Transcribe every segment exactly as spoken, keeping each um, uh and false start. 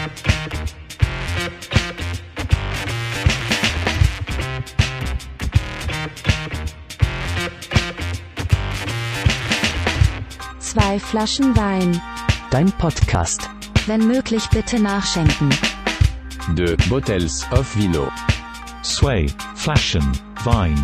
Zwei Flaschen Wein. Dein Podcast. Wenn möglich bitte nachschenken. Deux bottles of vino. Zwei Flaschen Wein.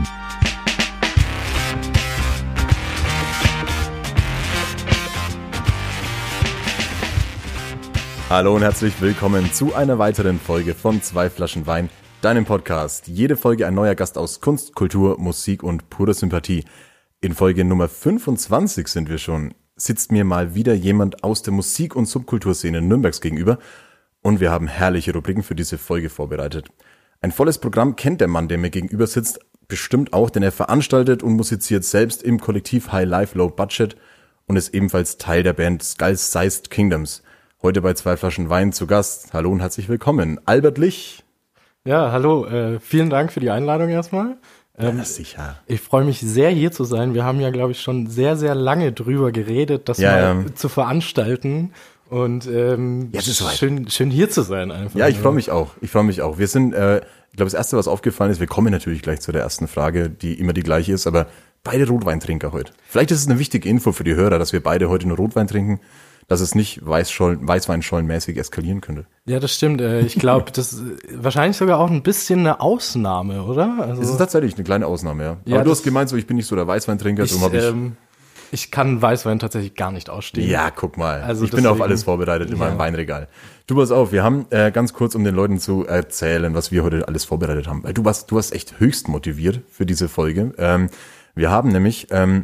Hallo und herzlich willkommen zu einer weiteren Folge von Zwei Flaschen Wein, deinem Podcast. Jede Folge ein neuer Gast aus Kunst, Kultur, Musik und purer Sympathie. In Folge Nummer fünfundzwanzig sind wir schon. Sitzt mir mal wieder jemand aus der Musik- und Subkulturszene Nürnbergs gegenüber und wir haben herrliche Rubriken für diese Folge vorbereitet. Ein volles Programm kennt der Mann, der mir gegenüber sitzt, bestimmt auch, denn er veranstaltet und musiziert selbst im Kollektiv High Life Low Budget und ist ebenfalls Teil der Band Skulls Sized Kingdoms. Heute bei Zwei Flaschen Wein zu Gast. Hallo und herzlich willkommen, Albert Lich. Ja, hallo, äh, vielen Dank für die Einladung erstmal. Ähm, ja, sicher. Ich freue mich sehr, hier zu sein. Wir haben ja, glaube ich, schon sehr, sehr lange drüber geredet, das ja, mal ja. zu veranstalten. Und ähm, Jetzt ist schön, schön hier zu sein einfach. Ja, ich freue mich auch. Ich freue mich auch. Wir sind, äh, ich glaube, das Erste, was aufgefallen ist, wir kommen natürlich gleich zu der ersten Frage, die immer die gleiche ist, aber beide Rotweintrinker heute. Vielleicht ist es eine wichtige Info für die Hörer, dass wir beide heute nur Rotwein trinken, dass es nicht Weißschollen, Weißweinschollenmäßig eskalieren könnte. Ja, das stimmt. Ich glaube, das ist wahrscheinlich sogar auch ein bisschen eine Ausnahme, oder? Also, es ist tatsächlich eine kleine Ausnahme, ja. ja Aber du hast gemeint, so ich bin nicht so der Weißweintrinker, ich, darum habe ich... Ähm, ich kann Weißwein tatsächlich gar nicht ausstehen. Ja, guck mal. Also ich bin deswegen, auf alles vorbereitet in ja. meinem Weinregal. Du, pass auf, wir haben äh, ganz kurz, um den Leuten zu erzählen, was wir heute alles vorbereitet haben. Weil du warst, du warst echt höchst motiviert für diese Folge. Ähm, wir haben nämlich... Ähm,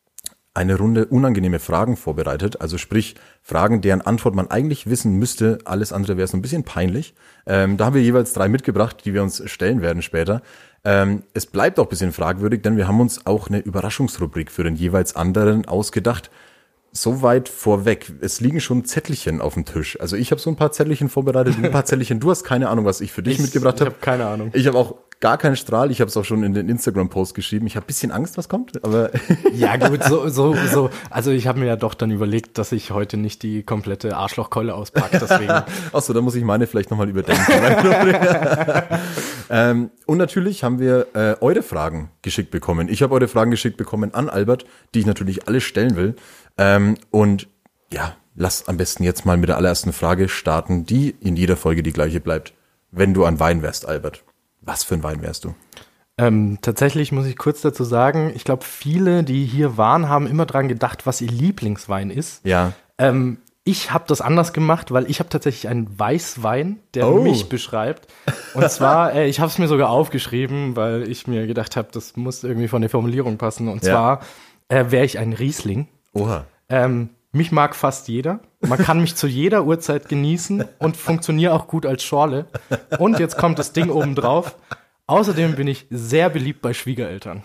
eine Runde unangenehme Fragen vorbereitet, also sprich Fragen, deren Antwort man eigentlich wissen müsste, alles andere wäre so ein bisschen peinlich. Ähm, da haben wir jeweils drei mitgebracht, die wir uns stellen werden später. Ähm, es bleibt auch ein bisschen fragwürdig, denn wir haben uns auch eine Überraschungsrubrik für den jeweils anderen ausgedacht. Soweit vorweg, es liegen schon Zettelchen auf dem Tisch. Also ich habe so ein paar Zettelchen vorbereitet, ein paar Zettelchen. Du hast keine Ahnung, was ich für dich ich, mitgebracht habe. Ich habe keine Ahnung. Ich habe auch gar keinen Strahl. Ich habe es auch schon in den Instagram-Post geschrieben. Ich habe ein bisschen Angst, was kommt. Aber ja gut, so so so. Also ich habe mir ja doch dann überlegt, dass ich heute nicht die komplette Arschlochkeule auspacke. Deswegen. Achso, da muss ich meine vielleicht nochmal überdenken. ähm, und natürlich haben wir äh, eure Fragen geschickt bekommen. Ich habe eure Fragen geschickt bekommen an Albert, die ich natürlich alle stellen will. Ähm, und ja, lass am besten jetzt mal mit der allerersten Frage starten, die in jeder Folge die gleiche bleibt. Wenn du ein Wein wärst, Albert, was für ein Wein wärst du? Ähm, tatsächlich muss ich kurz dazu sagen, ich glaube, viele, die hier waren, haben immer dran gedacht, was ihr Lieblingswein ist. Ja. Ähm, ich habe das anders gemacht, weil ich habe tatsächlich einen Weißwein, der Oh. mich beschreibt. Und zwar, äh, ich habe es mir sogar aufgeschrieben, weil ich mir gedacht habe, das muss irgendwie von der Formulierung passen. Und Ja. zwar äh, wäre ich ein Riesling. Oha. Ähm, mich mag fast jeder. Man kann mich zu jeder Uhrzeit genießen und funktioniere auch gut als Schorle. Und jetzt kommt das Ding oben drauf. Außerdem bin ich sehr beliebt bei Schwiegereltern.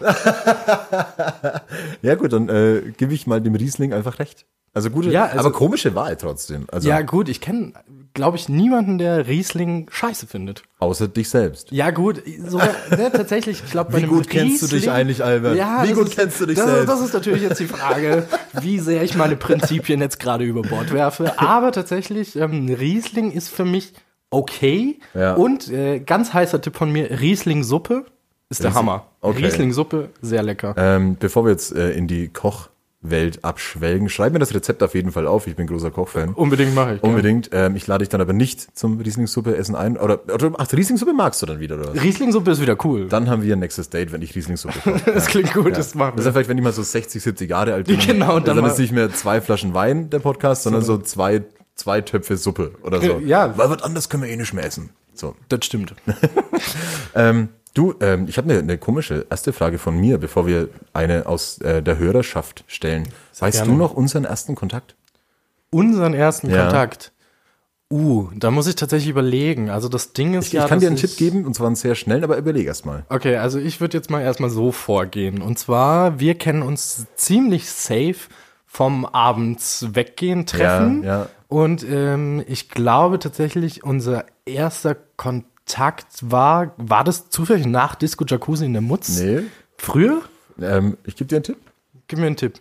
Ja gut, dann äh, gebe ich mal dem Riesling einfach recht. Also gute, Ja, also- aber komische Wahl trotzdem. Also Ja gut, ich kenne, glaube ich, niemanden, der Riesling scheiße findet. außer dich selbst. Ja gut, sogar, ne, tatsächlich, ich glaube bei Wie einem gut kennst du dich Riesling- eigentlich, Albert? Ja, Wie das gut ist, kennst du dich das, selbst? Das ist natürlich jetzt die Frage, wie sehr ich meine Prinzipien jetzt gerade über Bord werfe. Aber tatsächlich, ähm, Riesling ist für mich okay. Ja. Und äh, ganz heißer Tipp von mir, Riesling-Suppe ist der Riesling- Hammer. okay. Riesling-Suppe, sehr lecker. Ähm, bevor wir jetzt äh, in die Kochwelt abschwelgen, schreib mir das Rezept auf jeden Fall auf. Ich bin großer Kochfan. Unbedingt mache ich. Unbedingt. Ähm, ich lade dich dann aber nicht zum Riesling-Suppe essen ein. Oder, oder ach, Riesling-Suppe magst du dann wieder, oder was? Ja. Riesling-Suppe ist wieder cool. Dann haben wir ein nächstes Date, wenn ich Riesling-Suppe koche. Das klingt gut, Ja. das machen Das ist wir. ja vielleicht, wenn ich mal so sechzig, siebzig Jahre alt bin. Genau, dann, dann dann mal- ist nicht mehr zwei Flaschen Wein, der Podcast, sondern so zwei, zwei Töpfe Suppe oder so. Ja. Weil was anderes können wir eh nicht mehr essen. So. Das stimmt. Ähm, du, ähm, ich habe eine, eine komische erste Frage von mir, bevor wir eine aus äh, der Hörerschaft stellen. Weißt gerne. du noch unseren ersten Kontakt? Unseren ersten Ja. Kontakt. Uh, da muss ich tatsächlich überlegen. Also das Ding ist Ich, ja, ich kann dass dir einen ich- Tipp geben, und zwar einen sehr schnellen, aber überleg erst mal. Okay, also ich würde jetzt mal erstmal so vorgehen. Und zwar, wir kennen uns ziemlich safe vom abends weggehen, treffen. Ja, ja. Und ähm, ich glaube tatsächlich, unser erster Kontakt war, war das zufällig nach Disco Jacuzzi in der Mutz? Nee. Früher? Ähm, ich gebe dir einen Tipp. Gib mir einen Tipp.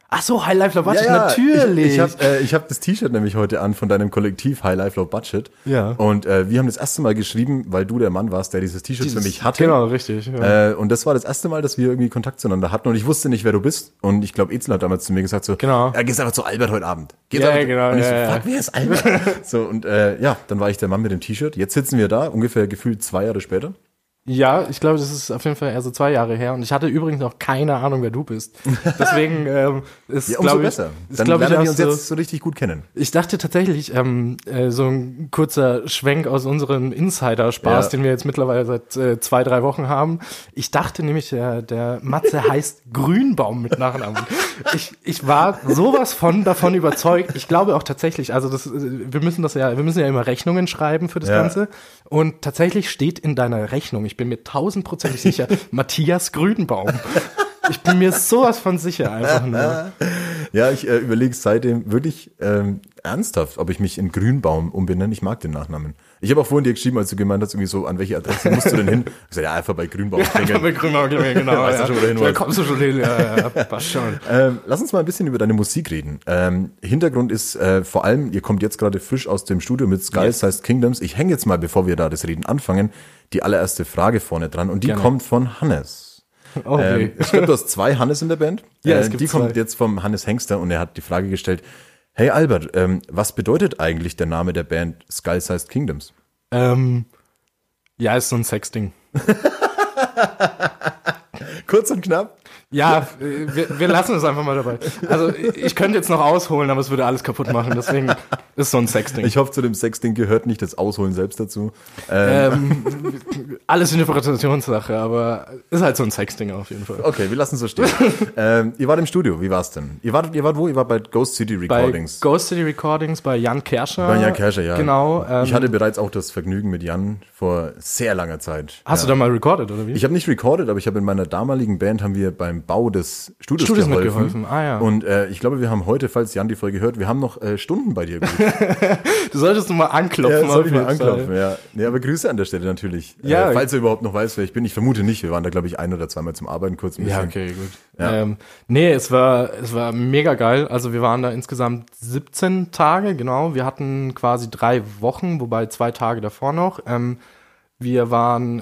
Ach so, High Life Low Budget, Ja, ja, natürlich. Ich, ich habe äh, ich hab das T-Shirt nämlich heute an von deinem Kollektiv High Life Low Budget. Ja. Und äh, wir haben das erste Mal geschrieben, weil du der Mann warst, der dieses T-Shirt für Dieses- mich hatte. Genau, richtig. Ja. Äh, und das war das erste Mal, dass wir irgendwie Kontakt zueinander hatten. Und ich wusste nicht, wer du bist. Und ich glaube, Ezel hat damals zu mir gesagt so, Genau. ja, gehst einfach zu Albert heute Abend. Gehst Ja, einfach- genau, Und ich so, ja, ja. fuck, wer ist Albert? So, und äh, ja, dann war ich der Mann mit dem T-Shirt. Jetzt sitzen wir da, ungefähr gefühlt zwei Jahre später. Ja, ich glaube, das ist auf jeden Fall eher so zwei Jahre her. Und ich hatte übrigens noch keine Ahnung, wer du bist. Deswegen ähm, ist, Ja, umso glaube ich, besser. ist, Dann glaub ich, lernen auch wir uns so, jetzt so richtig gut kennen. ich dachte tatsächlich, ähm, äh, so ein kurzer Schwenk aus unserem Insider-Spaß, Ja. den wir jetzt mittlerweile seit äh, zwei, drei Wochen haben. Ich dachte nämlich, der, der Matze heißt Grünbaum mit Nachnamen. Ich, ich war sowas von davon überzeugt. Ich glaube auch tatsächlich, also das, äh, wir müssen das ja, wir müssen ja immer Rechnungen schreiben für das Ja. Ganze. Und tatsächlich steht in deiner Rechnung, ich bin mir tausendprozentig sicher, Matthias Grünbaum. Ich bin mir sowas von sicher einfach nur. Ja, ich äh, überlege seitdem wirklich ähm, ernsthaft, ob ich mich in Grünbaum umbenenne. Ich mag den Nachnamen. Ich habe auch vorhin dir geschrieben, als du gemeint hast, irgendwie so, an welche Adresse musst du denn hin? Ich sag, ja, einfach bei Grünbaum klingeln. Bei Grünbaum, genau. Weißt du ja. schon, wo du hin Da wolltest. kommst du schon hin, ja, ja, passt schon. Ähm, lass uns mal ein bisschen über deine Musik reden. Ähm, Hintergrund ist äh, vor allem, ihr kommt jetzt gerade frisch aus dem Studio mit Sky Sized Kingdoms. Ich hänge jetzt mal, bevor wir da das Reden anfangen, die allererste Frage vorne dran. Und die Gerne. kommt von Hannes. Okay. Ähm, ich glaube, du hast zwei Hannes in der Band. Ja, äh, es gibt die kommt zwei. jetzt vom Hannes Hengster und er hat die Frage gestellt, hey Albert, ähm, was bedeutet eigentlich der Name der Band Sky Sized Kingdoms? ähm, ja, ist so ein Sexding. Kurz und knapp. Ja, äh, wir, wir lassen es einfach mal dabei. Also ich könnte jetzt noch ausholen, aber es würde alles kaputt machen. Deswegen ist so ein Sexding. Ich hoffe, zu dem Sexding gehört nicht das Ausholen selbst dazu. Ähm, ähm, alles Interpretationssache, aber ist halt so ein Sexding auf jeden Fall. okay, wir lassen es so stehen. ähm, ihr wart im Studio, wie war's denn? Ihr wart, ihr wart wo? Ihr wart bei Ghost City Recordings. Bei Ghost City Recordings, bei Jan Kerscher. Bei Jan Kerscher, ja. Genau. Ähm, ich hatte bereits auch das Vergnügen mit Jan vor sehr langer Zeit. hast ja. du da mal recorded, oder wie? Ich habe nicht recorded, aber ich habe in meiner damaligen Band haben wir beim Bau des Studios, Studios geholfen. mitgeholfen, ah ja. Und äh, ich glaube, wir haben heute, falls Jan die Folge hört, wir haben noch äh, Stunden bei dir gebucht. Du solltest du mal anklopfen. Ja, soll ich auf mal jeden Fall. anklopfen, ja. Nee, aber Grüße an der Stelle natürlich. Ja. Äh, falls er überhaupt noch weiß, wer ich bin. Ich vermute nicht. Wir waren da, glaube ich, ein oder zweimal zum Arbeiten kurz ein Ja, bisschen. okay, gut. Ja. Ähm, nee, es war, es war mega geil. Also wir waren da insgesamt siebzehn Tage, genau. Wir hatten quasi drei Wochen, wobei zwei Tage davor noch. Ähm, wir waren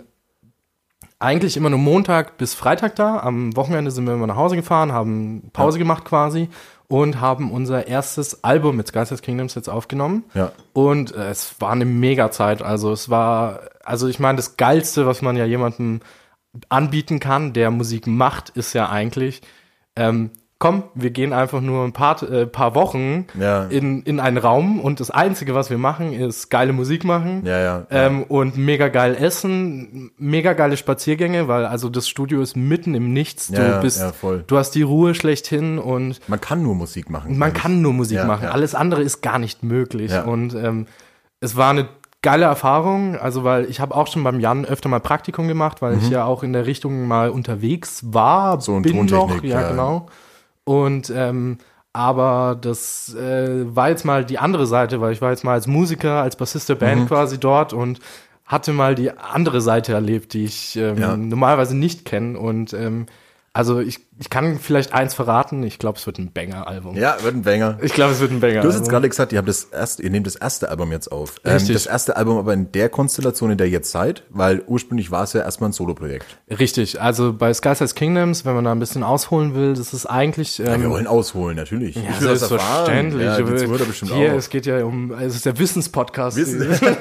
eigentlich immer nur Montag bis Freitag da. Am Wochenende sind wir immer nach Hause gefahren, haben Pause Ja. gemacht quasi und haben unser erstes Album mit Sky Sized Kingdoms jetzt aufgenommen. Ja. Und äh, es war eine mega Zeit. Also es war, also ich meine, das Geilste, was man ja jemandem anbieten kann, der Musik macht, ist ja eigentlich, ähm, komm, wir gehen einfach nur ein paar, äh, paar Wochen Ja. in, in einen Raum und das Einzige, was wir machen, ist geile Musik machen. Ja, ja. Ähm, und mega geil essen, mega geile Spaziergänge, weil also das Studio ist mitten im Nichts. Du Ja, ja, bist, ja, voll. du hast die Ruhe schlechthin und Man kann nur Musik machen. man glaub ich. kann nur Musik Ja, machen. ja. Alles andere ist gar nicht möglich. Ja. Und ähm, es war eine geile Erfahrung, also weil ich habe auch schon beim Jan öfter mal Praktikum gemacht, weil ich ja auch in der Richtung mal unterwegs war, Mhm. So in bin noch, Tontechnik, ja, ja. genau. Und ähm, aber das äh, war jetzt mal die andere Seite, weil ich war jetzt mal als Musiker, als Bassist der Band Mhm. quasi dort und hatte mal die andere Seite erlebt, die ich ähm, Ja. normalerweise nicht kenne. Und ähm, also ich, ich kann vielleicht eins verraten, ich glaube, es wird ein Banger-Album. Ja, wird ein Banger. Ich glaube, es wird ein Banger. Du hast jetzt gerade gesagt, ihr habt das erste, ihr nehmt das erste Album jetzt auf. Ähm, Richtig. das erste Album aber in der Konstellation, in der ihr jetzt seid, weil ursprünglich war es ja erstmal ein Soloprojekt. Richtig, also bei Sky Sized Kingdoms, wenn man da ein bisschen ausholen will, das ist eigentlich Ja, wir ähm, wollen ausholen, natürlich. ja, ich will das erfahren. selbstverständlich. Ja, die Aber Zuhörer bestimmt hier, auch. es geht ja um, es ist der Wissenspodcast. Wissen.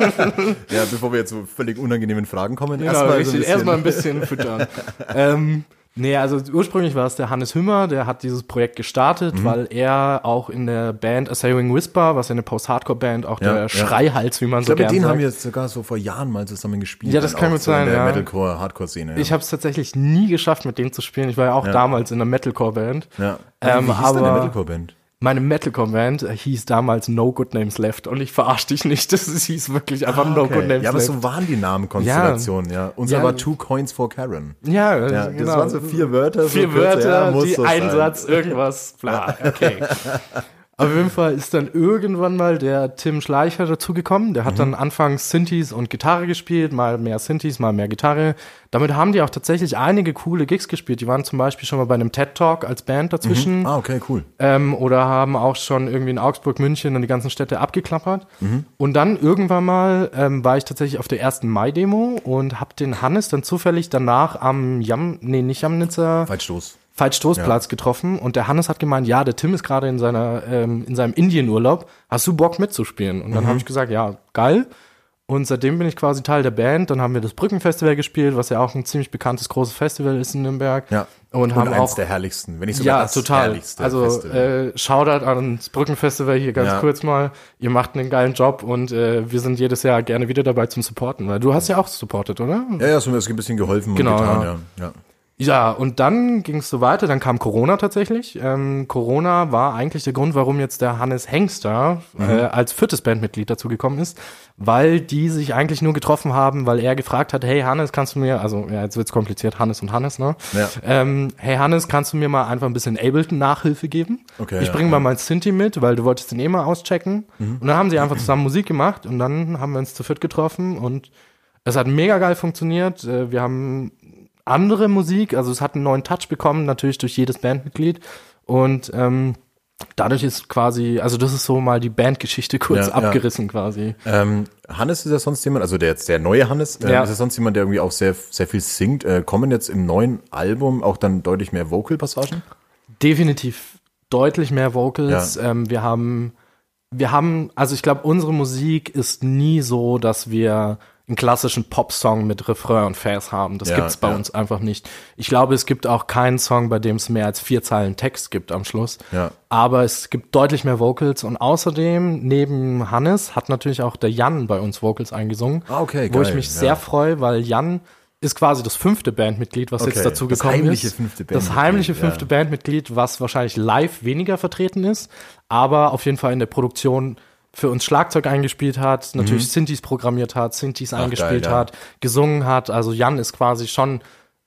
Ja, bevor wir jetzt zu völlig unangenehmen Fragen kommen, Genau, erstmal richtig, so ein bisschen. erstmal ein bisschen füttern. ähm, nee, also ursprünglich war es der Hannes Hümmer, der hat dieses Projekt gestartet, Mhm. weil er auch in der Band Assailing Whisper, was ja eine Post-Hardcore-Band, auch Ja, der ja. Schreihals, wie man Ich so glaube, mit gern denen sagt. haben wir jetzt sogar so vor Jahren mal zusammen gespielt. Ja, das dann kann auch gut so sein, in der ja. Metalcore-Hardcore-Szene. Ja. Ich habe es tatsächlich nie geschafft, mit denen zu spielen. Ich war ja auch Ja. damals in einer Metalcore-Band. ja. Ähm, Wie hieß aber- deine Metalcore-Band? Meine Metalcore-Band äh, hieß damals No Good Names Left und ich verarsche dich nicht, das hieß wirklich einfach No Good Names Ja, aber Left. so waren die Namenkonstellationen, ja. Unser Ja. war Two Coins for Karen. ja, Ja, ja das genau. waren so vier Wörter. Vier so kürzer, Wörter, ja, muss die so sein. Einsatz, irgendwas, bla, okay. Auf jeden Fall ist dann irgendwann mal der Tim Schleicher dazugekommen. Der hat mhm. dann anfangs Synthes und Gitarre gespielt, mal mehr Synthes, mal mehr Gitarre. Damit haben die auch tatsächlich einige coole Gigs gespielt. Die waren zum Beispiel schon mal bei einem TED-Talk als Band dazwischen. Mhm. Ah, okay, cool. Ähm, oder haben auch schon irgendwie in Augsburg, München und die ganzen Städte abgeklappert. Mhm. Und dann irgendwann mal ähm, war ich tatsächlich auf der ersten Mai-Demo und hab den Hannes dann zufällig danach am Jam, nee, nicht Jamnitzer. Weitstoß. Veitstoßplatz ja. getroffen und der Hannes hat gemeint, ja, der Tim ist gerade in seiner ähm, in seinem Indienurlaub, hast du Bock mitzuspielen? Und dann mhm. habe ich gesagt, ja, geil. Und seitdem bin ich quasi Teil der Band. Dann haben wir das Brückenfestival gespielt, was ja auch ein ziemlich bekanntes großes Festival ist in Nürnberg. Ja. Und, und haben eins auch der herrlichsten, wenn nicht sogar ja, das total. herrlichste also Festival. äh, Shoutout ans Brückenfestival hier ganz ja. kurz mal. Ihr macht einen geilen Job und äh, wir sind jedes Jahr gerne wieder dabei zum Supporten, weil du hast ja auch supportet, oder? Ja, ja, so mir das ein bisschen geholfen genau, und getan, ja. ja. ja. Ja, und dann ging es so weiter, dann kam Corona tatsächlich. Ähm, Corona war eigentlich der Grund, warum jetzt der Hannes Hengster mhm. äh, als viertes Bandmitglied dazugekommen ist, weil die sich eigentlich nur getroffen haben, weil er gefragt hat, hey Hannes, kannst du mir, also ja, jetzt wird's kompliziert, Hannes und Hannes, ne? Ja. Ähm, hey Hannes, kannst du mir mal einfach ein bisschen Ableton-Nachhilfe geben? Okay, ich ja, bringe ja. mal mein Synthi mit, weil du wolltest den eh mal auschecken. Mhm. Und dann haben sie einfach zusammen Musik gemacht und dann haben wir uns zu viert getroffen und es hat mega geil funktioniert. Äh, wir haben andere Musik, also es hat einen neuen Touch bekommen, natürlich durch jedes Bandmitglied und ähm, dadurch ist quasi, also das ist so mal die Bandgeschichte kurz ja, abgerissen ja. quasi. Ähm, Hannes ist ja sonst jemand, also der jetzt der neue Hannes, äh, ja. ist ja sonst jemand, der irgendwie auch sehr, sehr viel singt. Äh, kommen jetzt im neuen Album auch dann deutlich mehr Vocal-Passagen? Definitiv deutlich mehr Vocals. Ja. Ähm, wir haben, wir haben, also ich glaube, unsere Musik ist nie so, dass wir einen klassischen Pop-Song mit Refrain und Vers haben. Das ja, gibt's bei ja. uns einfach nicht. Ich glaube, es gibt auch keinen Song, bei dem es mehr als vier Zeilen Text gibt am Schluss. Ja. Aber es gibt deutlich mehr Vocals und außerdem, neben Hannes, hat natürlich auch der Jan bei uns Vocals eingesungen. Ah, okay, wo geil, ich mich ja. sehr freue, weil Jan ist quasi das fünfte Bandmitglied, was okay. jetzt dazu das gekommen heimliche ist. Fünfte das heimliche fünfte ja. Bandmitglied, was wahrscheinlich live weniger vertreten ist, aber auf jeden Fall in der Produktion für uns Schlagzeug eingespielt hat, natürlich mhm. Synthes programmiert hat, Synthes Ach, eingespielt geil, ja. hat, gesungen hat. Also Jan ist quasi schon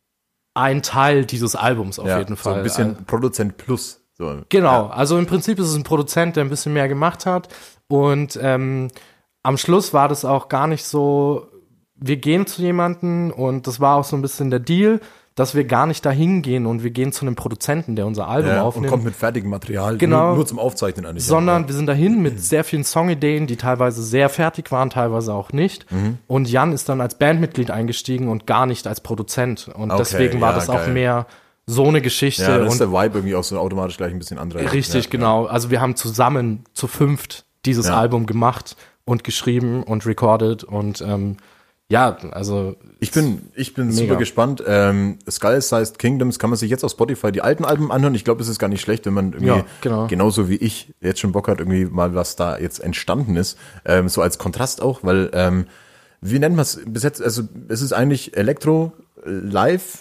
ein Teil dieses Albums auf ja, jeden Fall. So ein bisschen Produzent plus. So. Genau, ja. also im Prinzip ist es ein Produzent, der ein bisschen mehr gemacht hat. Und ähm, am Schluss war das auch gar nicht so, wir gehen zu jemanden und das war auch so ein bisschen der Deal, dass wir gar nicht dahin gehen und wir gehen zu einem Produzenten, der unser Album ja, aufnimmt. Und kommt mit fertigem Material, genau, nur, nur zum Aufzeichnen eigentlich. Sondern ja. wir sind dahin mit sehr vielen Songideen, die teilweise sehr fertig waren, teilweise auch nicht. Mhm. Und Jan ist dann als Bandmitglied eingestiegen und gar nicht als Produzent. Und okay, deswegen war ja, das geil. auch mehr so eine Geschichte. Ja, dann und ist der Vibe irgendwie auch so automatisch gleich ein bisschen anderer. Richtig, ja, genau. Ja. Also wir haben zusammen zu fünft dieses ja. Album gemacht und geschrieben und recorded und ähm, ja, also ich bin ich bin mega. super gespannt. Ähm, Skull-Sized Kingdoms kann man sich jetzt auf Spotify die alten Alben anhören. Ich glaube, es ist gar nicht schlecht, wenn man irgendwie ja, genau. genauso wie ich jetzt schon Bock hat, irgendwie mal was da jetzt entstanden ist. Ähm, so als Kontrast auch, weil ähm, wie nennt man es bis jetzt? Also es ist eigentlich Elektro Live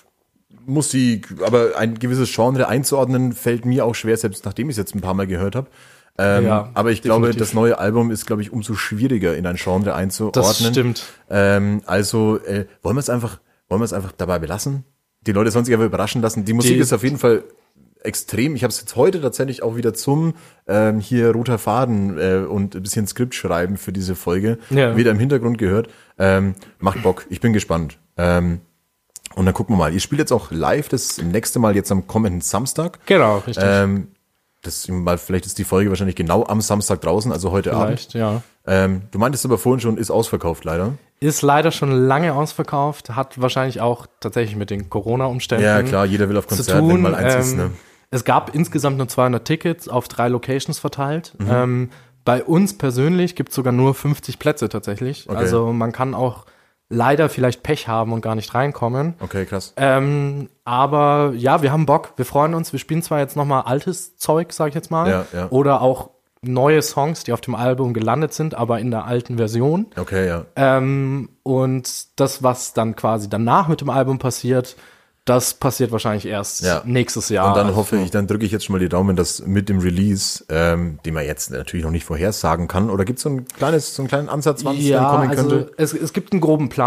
Musik, aber ein gewisses Genre einzuordnen fällt mir auch schwer, selbst nachdem ich es jetzt ein paar Mal gehört habe. Ähm, ja, aber ich definitiv. glaube, das neue Album ist, glaube ich, umso schwieriger in ein Genre einzuordnen. Das stimmt. Ähm, also äh, wollen wir es einfach, wollen wir es einfach dabei belassen? Die Leute sollen sich aber überraschen lassen. Die Musik Die, ist auf jeden Fall extrem. Ich habe es jetzt heute tatsächlich auch wieder zum ähm, hier roter Faden äh, und ein bisschen Skript schreiben für diese Folge ja. wieder im Hintergrund gehört. Ähm, macht Bock. Ich bin gespannt. Ähm, und dann gucken wir mal. Ihr spielt jetzt auch live das nächste Mal jetzt am kommenden Samstag. Genau, richtig. Ähm, Das, mal, vielleicht ist die Folge wahrscheinlich genau am Samstag draußen, also heute Vielleicht, Abend. ja. Ähm, du meintest aber vorhin schon, ist ausverkauft leider. Ist leider schon lange ausverkauft, hat wahrscheinlich auch tatsächlich mit den Corona-Umständen Ja, klar, jeder will auf zu Konzert, tun. wenn mal eins ähm, ist, ne? Es gab insgesamt nur zweihundert Tickets auf drei Locations verteilt. Mhm. Ähm, bei uns persönlich gibt es sogar nur fünfzig Plätze tatsächlich. Okay. Also man kann auch leider vielleicht Pech haben und gar nicht reinkommen. Okay, krass. Ähm, aber ja, wir haben Bock, wir freuen uns. Wir spielen zwar jetzt nochmal altes Zeug, sag ich jetzt mal, Ja, ja. oder auch neue Songs, die auf dem Album gelandet sind, aber in der alten Version. Okay, ja. Ähm, und das, was dann quasi danach mit dem Album passiert, das passiert wahrscheinlich erst Ja. nächstes Jahr. Und dann Also, hoffe ich, dann drücke ich jetzt schon mal die Daumen, dass mit dem Release, ähm, den man jetzt natürlich noch nicht vorhersagen kann, oder gibt es so ein kleines, so einen kleinen Ansatz, wann es ja, dann kommen also könnte? es, es gibt einen groben Plan.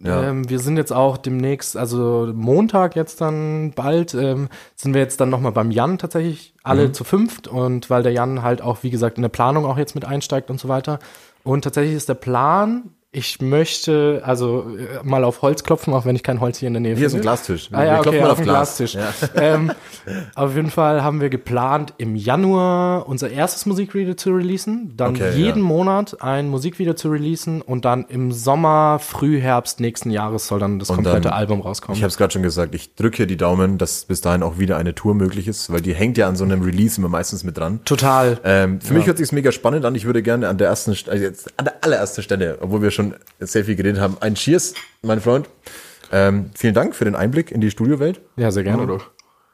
Ja. Ähm, wir sind jetzt auch demnächst, also Montag jetzt dann bald, ähm, sind wir jetzt dann nochmal beim Jan tatsächlich alle mhm. zu fünft. Und weil der Jan halt auch, wie gesagt, in der Planung auch jetzt mit einsteigt und so weiter. Und tatsächlich ist der Plan, ich möchte also äh, mal auf Holz klopfen, auch wenn ich kein Holz hier in der Nähe Hier finde. ist ein Glastisch. Ah, ja, wir klopfen okay, mal auf auf den Glas. Glastisch. Ja. Ähm, auf jeden Fall haben wir geplant, im Januar unser erstes Musikvideo zu releasen, dann Okay, jeden ja. Monat ein Musikvideo zu releasen und dann im Sommer, Frühherbst nächsten Jahres soll dann das Und komplette dann- Album rauskommen. Ich habe es gerade schon gesagt, ich drücke hier die Daumen, dass bis dahin auch wieder eine Tour möglich ist, weil die hängt ja an so einem Release immer meistens mit dran. Total. Ähm, für mich hört sich's mega spannend an. Ich würde gerne an der ersten, St- also jetzt an der allerersten Stelle, obwohl wir schon sehr viel geredet haben, ein Cheers, mein Freund. Ähm, vielen Dank für den Einblick in die Studiowelt. Ja, sehr gerne doch.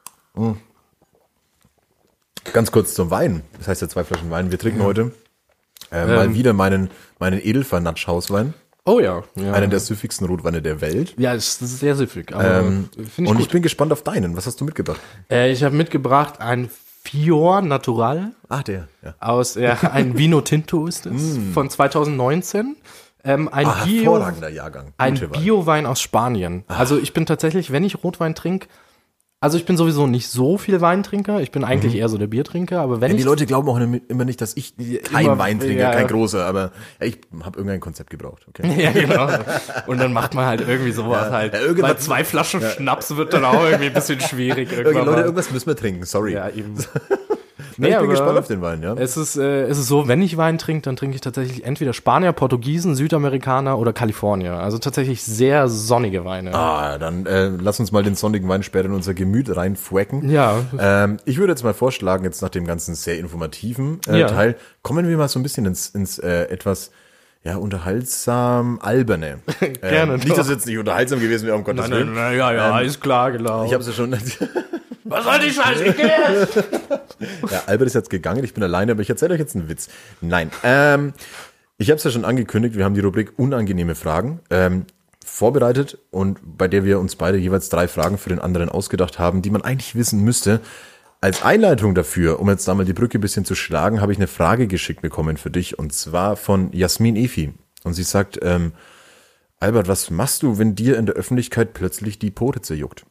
Ganz kurz zum Wein. Das heißt ja zwei Flaschen Wein. Wir trinken heute äh, mal wieder meinen, meinen Edelfer-Natsch-Hauswein. Oh ja. ja. Einen der süffigsten Rotweine der Welt. Ja, das ist sehr süffig. Aber Ähm, finde ich und gut. ich bin gespannt auf deinen. Was hast du mitgebracht? äh, ich habe mitgebracht ein Fior Natural Ah, der. Ja. aus, ja, ein Vino Tinto ist es, von zwanzig neunzehn. Ähm, ein Ah, Bio, hervorragender Jahrgang. ein Gute Wein. Bio-Wein aus Spanien. Also ich bin tatsächlich, wenn ich Rotwein trinke, also ich bin sowieso nicht so viel Weintrinker. Ich bin eigentlich eher so der Biertrinker, aber wenn Ja, ich die Leute glauben auch immer nicht, dass ich kein immer- Wein trinke, ja. kein großer, aber ja, ich habe irgendein Konzept gebraucht. Okay. ja, genau. Und dann macht man halt irgendwie sowas halt. Ja, irgendwann- Weil zwei Flaschen Schnaps wird dann auch irgendwie ein bisschen schwierig Okay, irgendwann Leute, mal. irgendwas müssen wir trinken, sorry. Ja, eben. Ja, ich bin aber gespannt auf den Wein, ja. Es ist, äh, es ist so, wenn ich Wein trinke, dann trinke ich tatsächlich entweder Spanier, Portugiesen, Südamerikaner oder Kalifornier. Also tatsächlich sehr sonnige Weine. Ah, dann äh, lass uns mal den sonnigen Wein später in unser Gemüt reinfwacken. Ja. Ähm, ich würde jetzt mal vorschlagen, jetzt nach dem ganzen sehr informativen äh, Ja. Teil, kommen wir mal so ein bisschen ins, ins äh, etwas ja, unterhaltsam alberne. Gerne Ähm, nicht, doch. dass es jetzt nicht unterhaltsam gewesen wäre, um Gottes Willen. nein, ja, ja, Ähm, ist klar, genau. Ich habe es ja schon. Was soll die Scheiße? Ich geh jetzt! Ja, Albert ist jetzt gegangen, ich bin alleine, aber ich erzähle euch jetzt einen Witz. Nein, ähm, ich habe es ja schon angekündigt, wir haben die Rubrik unangenehme Fragen ähm, vorbereitet und bei der wir uns beide jeweils drei Fragen für den anderen ausgedacht haben, die man eigentlich wissen müsste. Als Einleitung dafür, um jetzt da mal die Brücke ein bisschen zu schlagen, habe ich eine Frage geschickt bekommen für dich und zwar von Jasmin Efi. Und sie sagt, ähm, Albert, was machst du, wenn dir in der Öffentlichkeit plötzlich die Poritze juckt?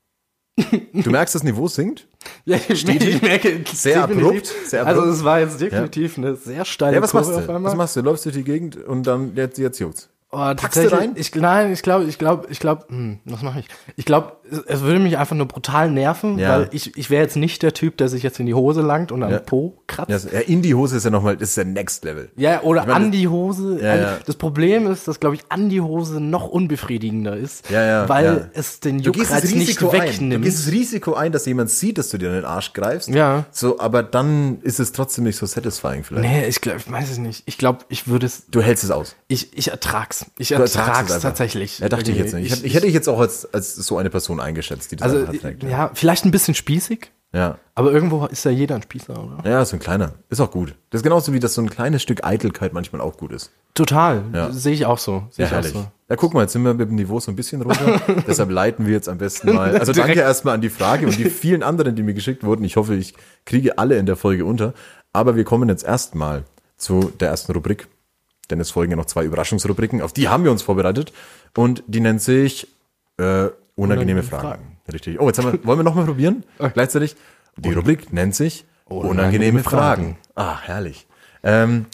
Du merkst, das Niveau sinkt? Ja, ich, Steht die ich merke, sehr definitiv- abrupt, sehr abrupt. Also es war jetzt definitiv eine sehr steile Ja, was machst Kurve auf du? einmal. Was machst du? Läufst durch die Gegend und dann jetzt, jetzt juckt's. Oh, Packst du tatsächlich- rein? Ich, nein, ich glaube, ich glaube, ich glaube, hm, was mache ich? Ich glaube, es, es würde mich einfach nur brutal nerven, Ja. weil ich, ich wäre jetzt nicht der Typ, der sich jetzt in die Hose langt und am Ja. Po kratzt. Ja, ja, in die Hose ist ja nochmal, das ist ja Next Level. Ja, oder Ich meine, an die Hose. Ja, Also ja. Das Problem ist, dass, glaube ich, an die Hose noch unbefriedigender ist, Ja, ja, weil ja. es den Du gehst das Juckreiz nicht Risiko ein. Du wegnimmt. gehst das Risiko ein, dass jemand sieht, dass du dir in den Arsch greifst. Ja. So, aber dann ist es trotzdem nicht so satisfying vielleicht. Nee, ich glaube, ich weiß es nicht. Ich glaube, ich würde es, Du hältst es aus. ich, ich ertrag's. Ich Du ertragst ertrag's es einfach. tatsächlich. Ja, dachte ich jetzt nicht. Ich, ich hätte dich jetzt auch als, als so eine Person eingeschätzt, die das Also, einfach erträgt. ja, vielleicht ein bisschen spießig, Ja. aber irgendwo ist ja jeder ein Spießer, oder? Ja, so ein kleiner. Ist auch gut. Das ist genauso wie, dass so ein kleines Stück Eitelkeit manchmal auch gut ist. Total. Ja. Sehe ich auch so. Sehe Ja, ich auch herrlich. so. Ja, guck mal, jetzt sind wir mit dem Niveau so ein bisschen runter. Deshalb leiten wir jetzt am besten mal. Also danke erstmal an die Frage und die vielen anderen, die mir geschickt wurden. Ich hoffe, ich kriege alle in der Folge unter. Aber wir kommen jetzt erstmal zu der ersten Rubrik. Denn es folgen ja noch zwei Überraschungsrubriken. Auf die haben wir uns vorbereitet. Und die nennt sich äh, unangenehme, Unangenehme Fragen. Fragen. Richtig. Oh, jetzt haben wir, wollen wir nochmal probieren? Gleichzeitig. Die Rubrik nennt sich Unangenehme, Unangenehme Fragen. Fragen. Ah, herrlich. Ähm,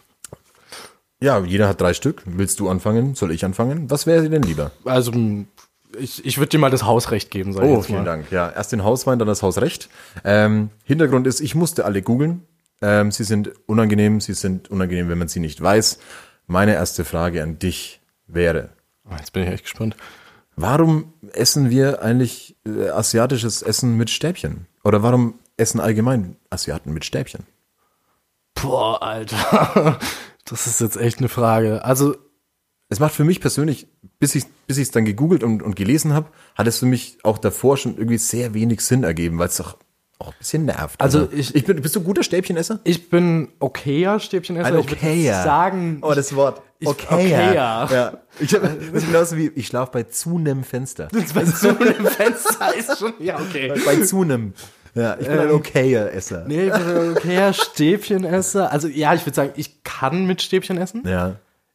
ja, jeder hat drei Stück. Willst du anfangen? Soll ich anfangen? Was wäre dir denn lieber? Also, ich, ich würde dir mal das Hausrecht geben, sag ich Oh, jetzt vielen mal. Dank. Ja, erst den Hauswein, dann das Hausrecht. Ähm, Hintergrund ist, ich musste alle googeln. Ähm, sie sind unangenehm. Sie sind unangenehm, wenn man sie nicht weiß. Meine erste Frage an dich wäre, Oh, jetzt bin ich echt gespannt. warum essen wir eigentlich äh, asiatisches Essen mit Stäbchen? Oder warum essen allgemein Asiaten mit Stäbchen? Boah, Alter. Das ist jetzt echt eine Frage. Also, Es macht für mich persönlich, bis ich bis ich es dann gegoogelt und, und gelesen habe, hat es für mich auch davor schon irgendwie sehr wenig Sinn ergeben, weil es doch auch ein bisschen nervt. Also ich- ich bin, bist du ein guter Stäbchenesser? ich bin okayer Stäbchenesser. Ein Ich würde okayer. sagen, Oh, das Wort. ich- Okayer. okayer. Ja. Ich hab, das ist genauso wie, ich schlafe bei zu nem Fenster. bei so einem Fenster ist schon, ja, okay. Bei zu nem. Ja, ich bin ein okayer Esser. Nee, ich bin ein okayer Stäbchenesser. Also, ja, ich würde sagen, ich kann mit Stäbchen essen. Ja.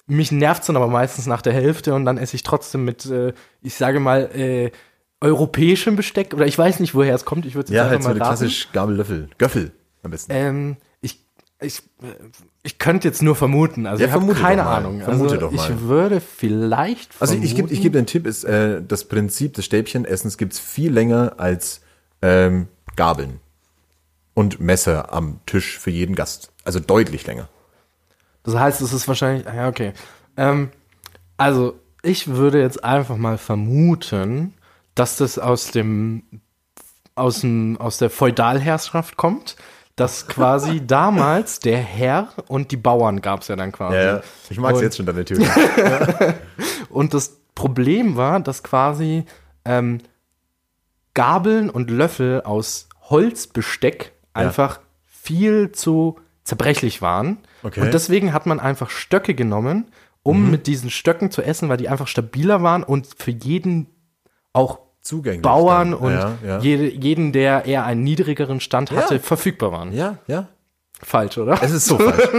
mich nervt's dann aber meistens nach der Hälfte und dann esse ich trotzdem mit, äh, ich sage mal, äh, europäischem Besteck oder ich weiß nicht, woher es kommt. Ich würde Ja, einfach halt so mal eine raten. klassisch Gabel-Löffel. Göffel am besten. Ähm, ich, ich, ich könnte jetzt nur vermuten. Also Ja, ich habe vermute keine doch mal. Ahnung. Vermute also doch mal. Ich würde vielleicht Also vermuten, ich gebe ich geb den Tipp, ist äh, das Prinzip des Stäbchenessens gibt's viel länger als ähm, Gabeln und Messer am Tisch für jeden Gast. Also deutlich länger. Das heißt, es ist wahrscheinlich, ah ja, okay. Ähm, also, ich würde jetzt einfach mal vermuten, dass das aus dem, aus dem, aus der Feudalherrschaft kommt, dass quasi damals der Herr und die Bauern gab es ja dann quasi. Ja, ich mag's Und- jetzt schon, deine Theorie. Und das Problem war, dass quasi ähm, Gabeln und Löffel aus Holzbesteck einfach viel zu zerbrechlich waren. Okay. Und deswegen hat man einfach Stöcke genommen, um Mhm. mit diesen Stöcken zu essen, weil die einfach stabiler waren und für jeden auch Zugänglich. Bauern dann. und ja, ja. Jede, jeden, der eher einen niedrigeren Stand hatte, Ja. verfügbar waren. ja, ja. Falsch, oder? Es ist so falsch.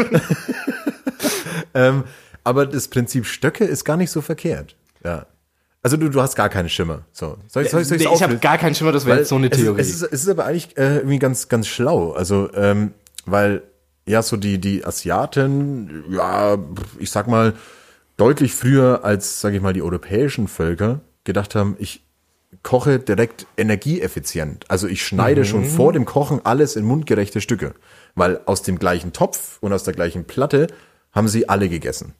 ähm, aber das Prinzip Stöcke ist gar nicht so verkehrt. Ja. Also du, du hast gar keine Schimmer. So. Soll ich, soll ich, soll Nee, ich's ich habe auflösen? gar keinen Schimmer, das wäre Weil jetzt so eine es Theorie. Ist, es, ist, es ist aber eigentlich äh, irgendwie ganz, ganz schlau. Also, ähm, weil ja so die, die Asiaten, ja, ich sag mal, deutlich früher als, sag ich mal, die europäischen Völker gedacht haben, ich koche direkt energieeffizient. Also ich schneide schon vor dem Kochen alles in mundgerechte Stücke. Weil aus dem gleichen Topf und aus der gleichen Platte haben sie alle gegessen.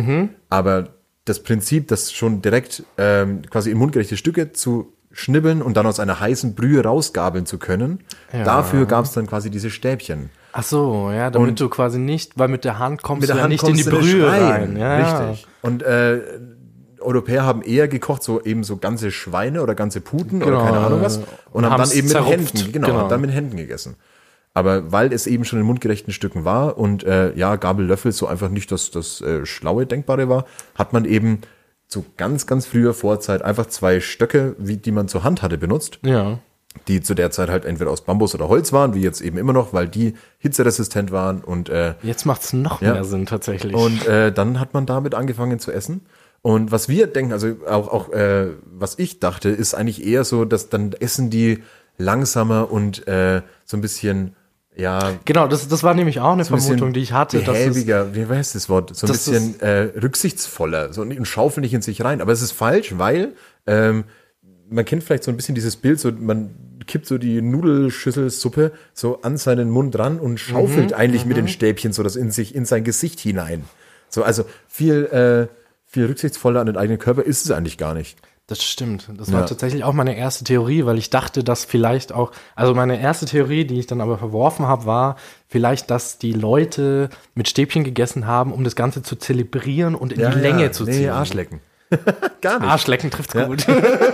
Aber das Prinzip, das schon direkt ähm, quasi in mundgerechte Stücke zu schnibbeln und dann aus einer heißen Brühe rausgabeln zu können, Ja. dafür gab es dann quasi diese Stäbchen. Ach so, ja, damit Und- du quasi nicht, weil mit der Hand kommst Mit der du ja Hand nicht in die kommst du Brühe Schwein. rein. Ja, Richtig. Und äh, Europäer haben eher gekocht, so eben so ganze Schweine oder ganze Puten Genau. oder keine Ahnung was. Und Und haben dann haben's eben mit zerrupft. Händen, genau, Genau. haben dann mit Händen gegessen. Aber weil es eben schon in mundgerechten Stücken war und äh, ja, Gabel, Löffel so einfach nicht das, das äh, schlaue Denkbare war, hat man eben zu ganz, ganz früher Vorzeit einfach zwei Stöcke, wie die man zur Hand hatte, benutzt, Ja. die zu der Zeit halt entweder aus Bambus oder Holz waren, wie jetzt eben immer noch, weil die hitzeresistent waren und äh, Jetzt macht's noch Ja. mehr Sinn tatsächlich. und äh, dann hat man damit angefangen zu essen. Und was wir denken, also auch, auch äh, was ich dachte, ist eigentlich eher so, dass dann essen die langsamer und äh, so ein bisschen, ja, genau, das, das war nämlich auch eine ein bisschen Vermutung, die ich hatte. Dass es, behäbiger, wie heißt das Wort? So ein dass bisschen äh, rücksichtsvoller so, und schaufeln nicht in sich rein. Aber es ist falsch, weil ähm, man kennt vielleicht so ein bisschen dieses Bild, so man kippt so die Nudelschüsselsuppe so an seinen Mund ran und schaufelt eigentlich mit den Stäbchen so das in sich, in sein Gesicht hinein. So, also viel, äh, viel rücksichtsvoller an den eigenen Körper ist es eigentlich gar nicht. das stimmt. Das Ja. war tatsächlich auch meine erste Theorie, weil ich dachte, dass vielleicht auch, also meine erste Theorie, die ich dann aber verworfen habe, war vielleicht, dass die Leute mit Stäbchen gegessen haben, um das Ganze zu zelebrieren und in die Länge zu ziehen. Nee, Arschlecken. gar nicht. Arschlecken trifft's gut.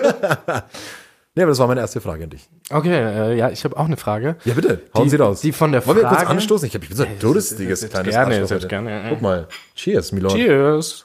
Nee, aber das war meine erste Frage an dich. Okay, äh, ja, ich habe auch eine Frage. Ja, bitte, hauen Die- Sie raus. die von der Wollen wir kurz Frage- anstoßen? Ich, hab, ich bin so ein das ist- durstiges das ist kleines gerne, Arschloch das ist heute. gerne, ja. Guck mal. Cheers, Milord. Cheers.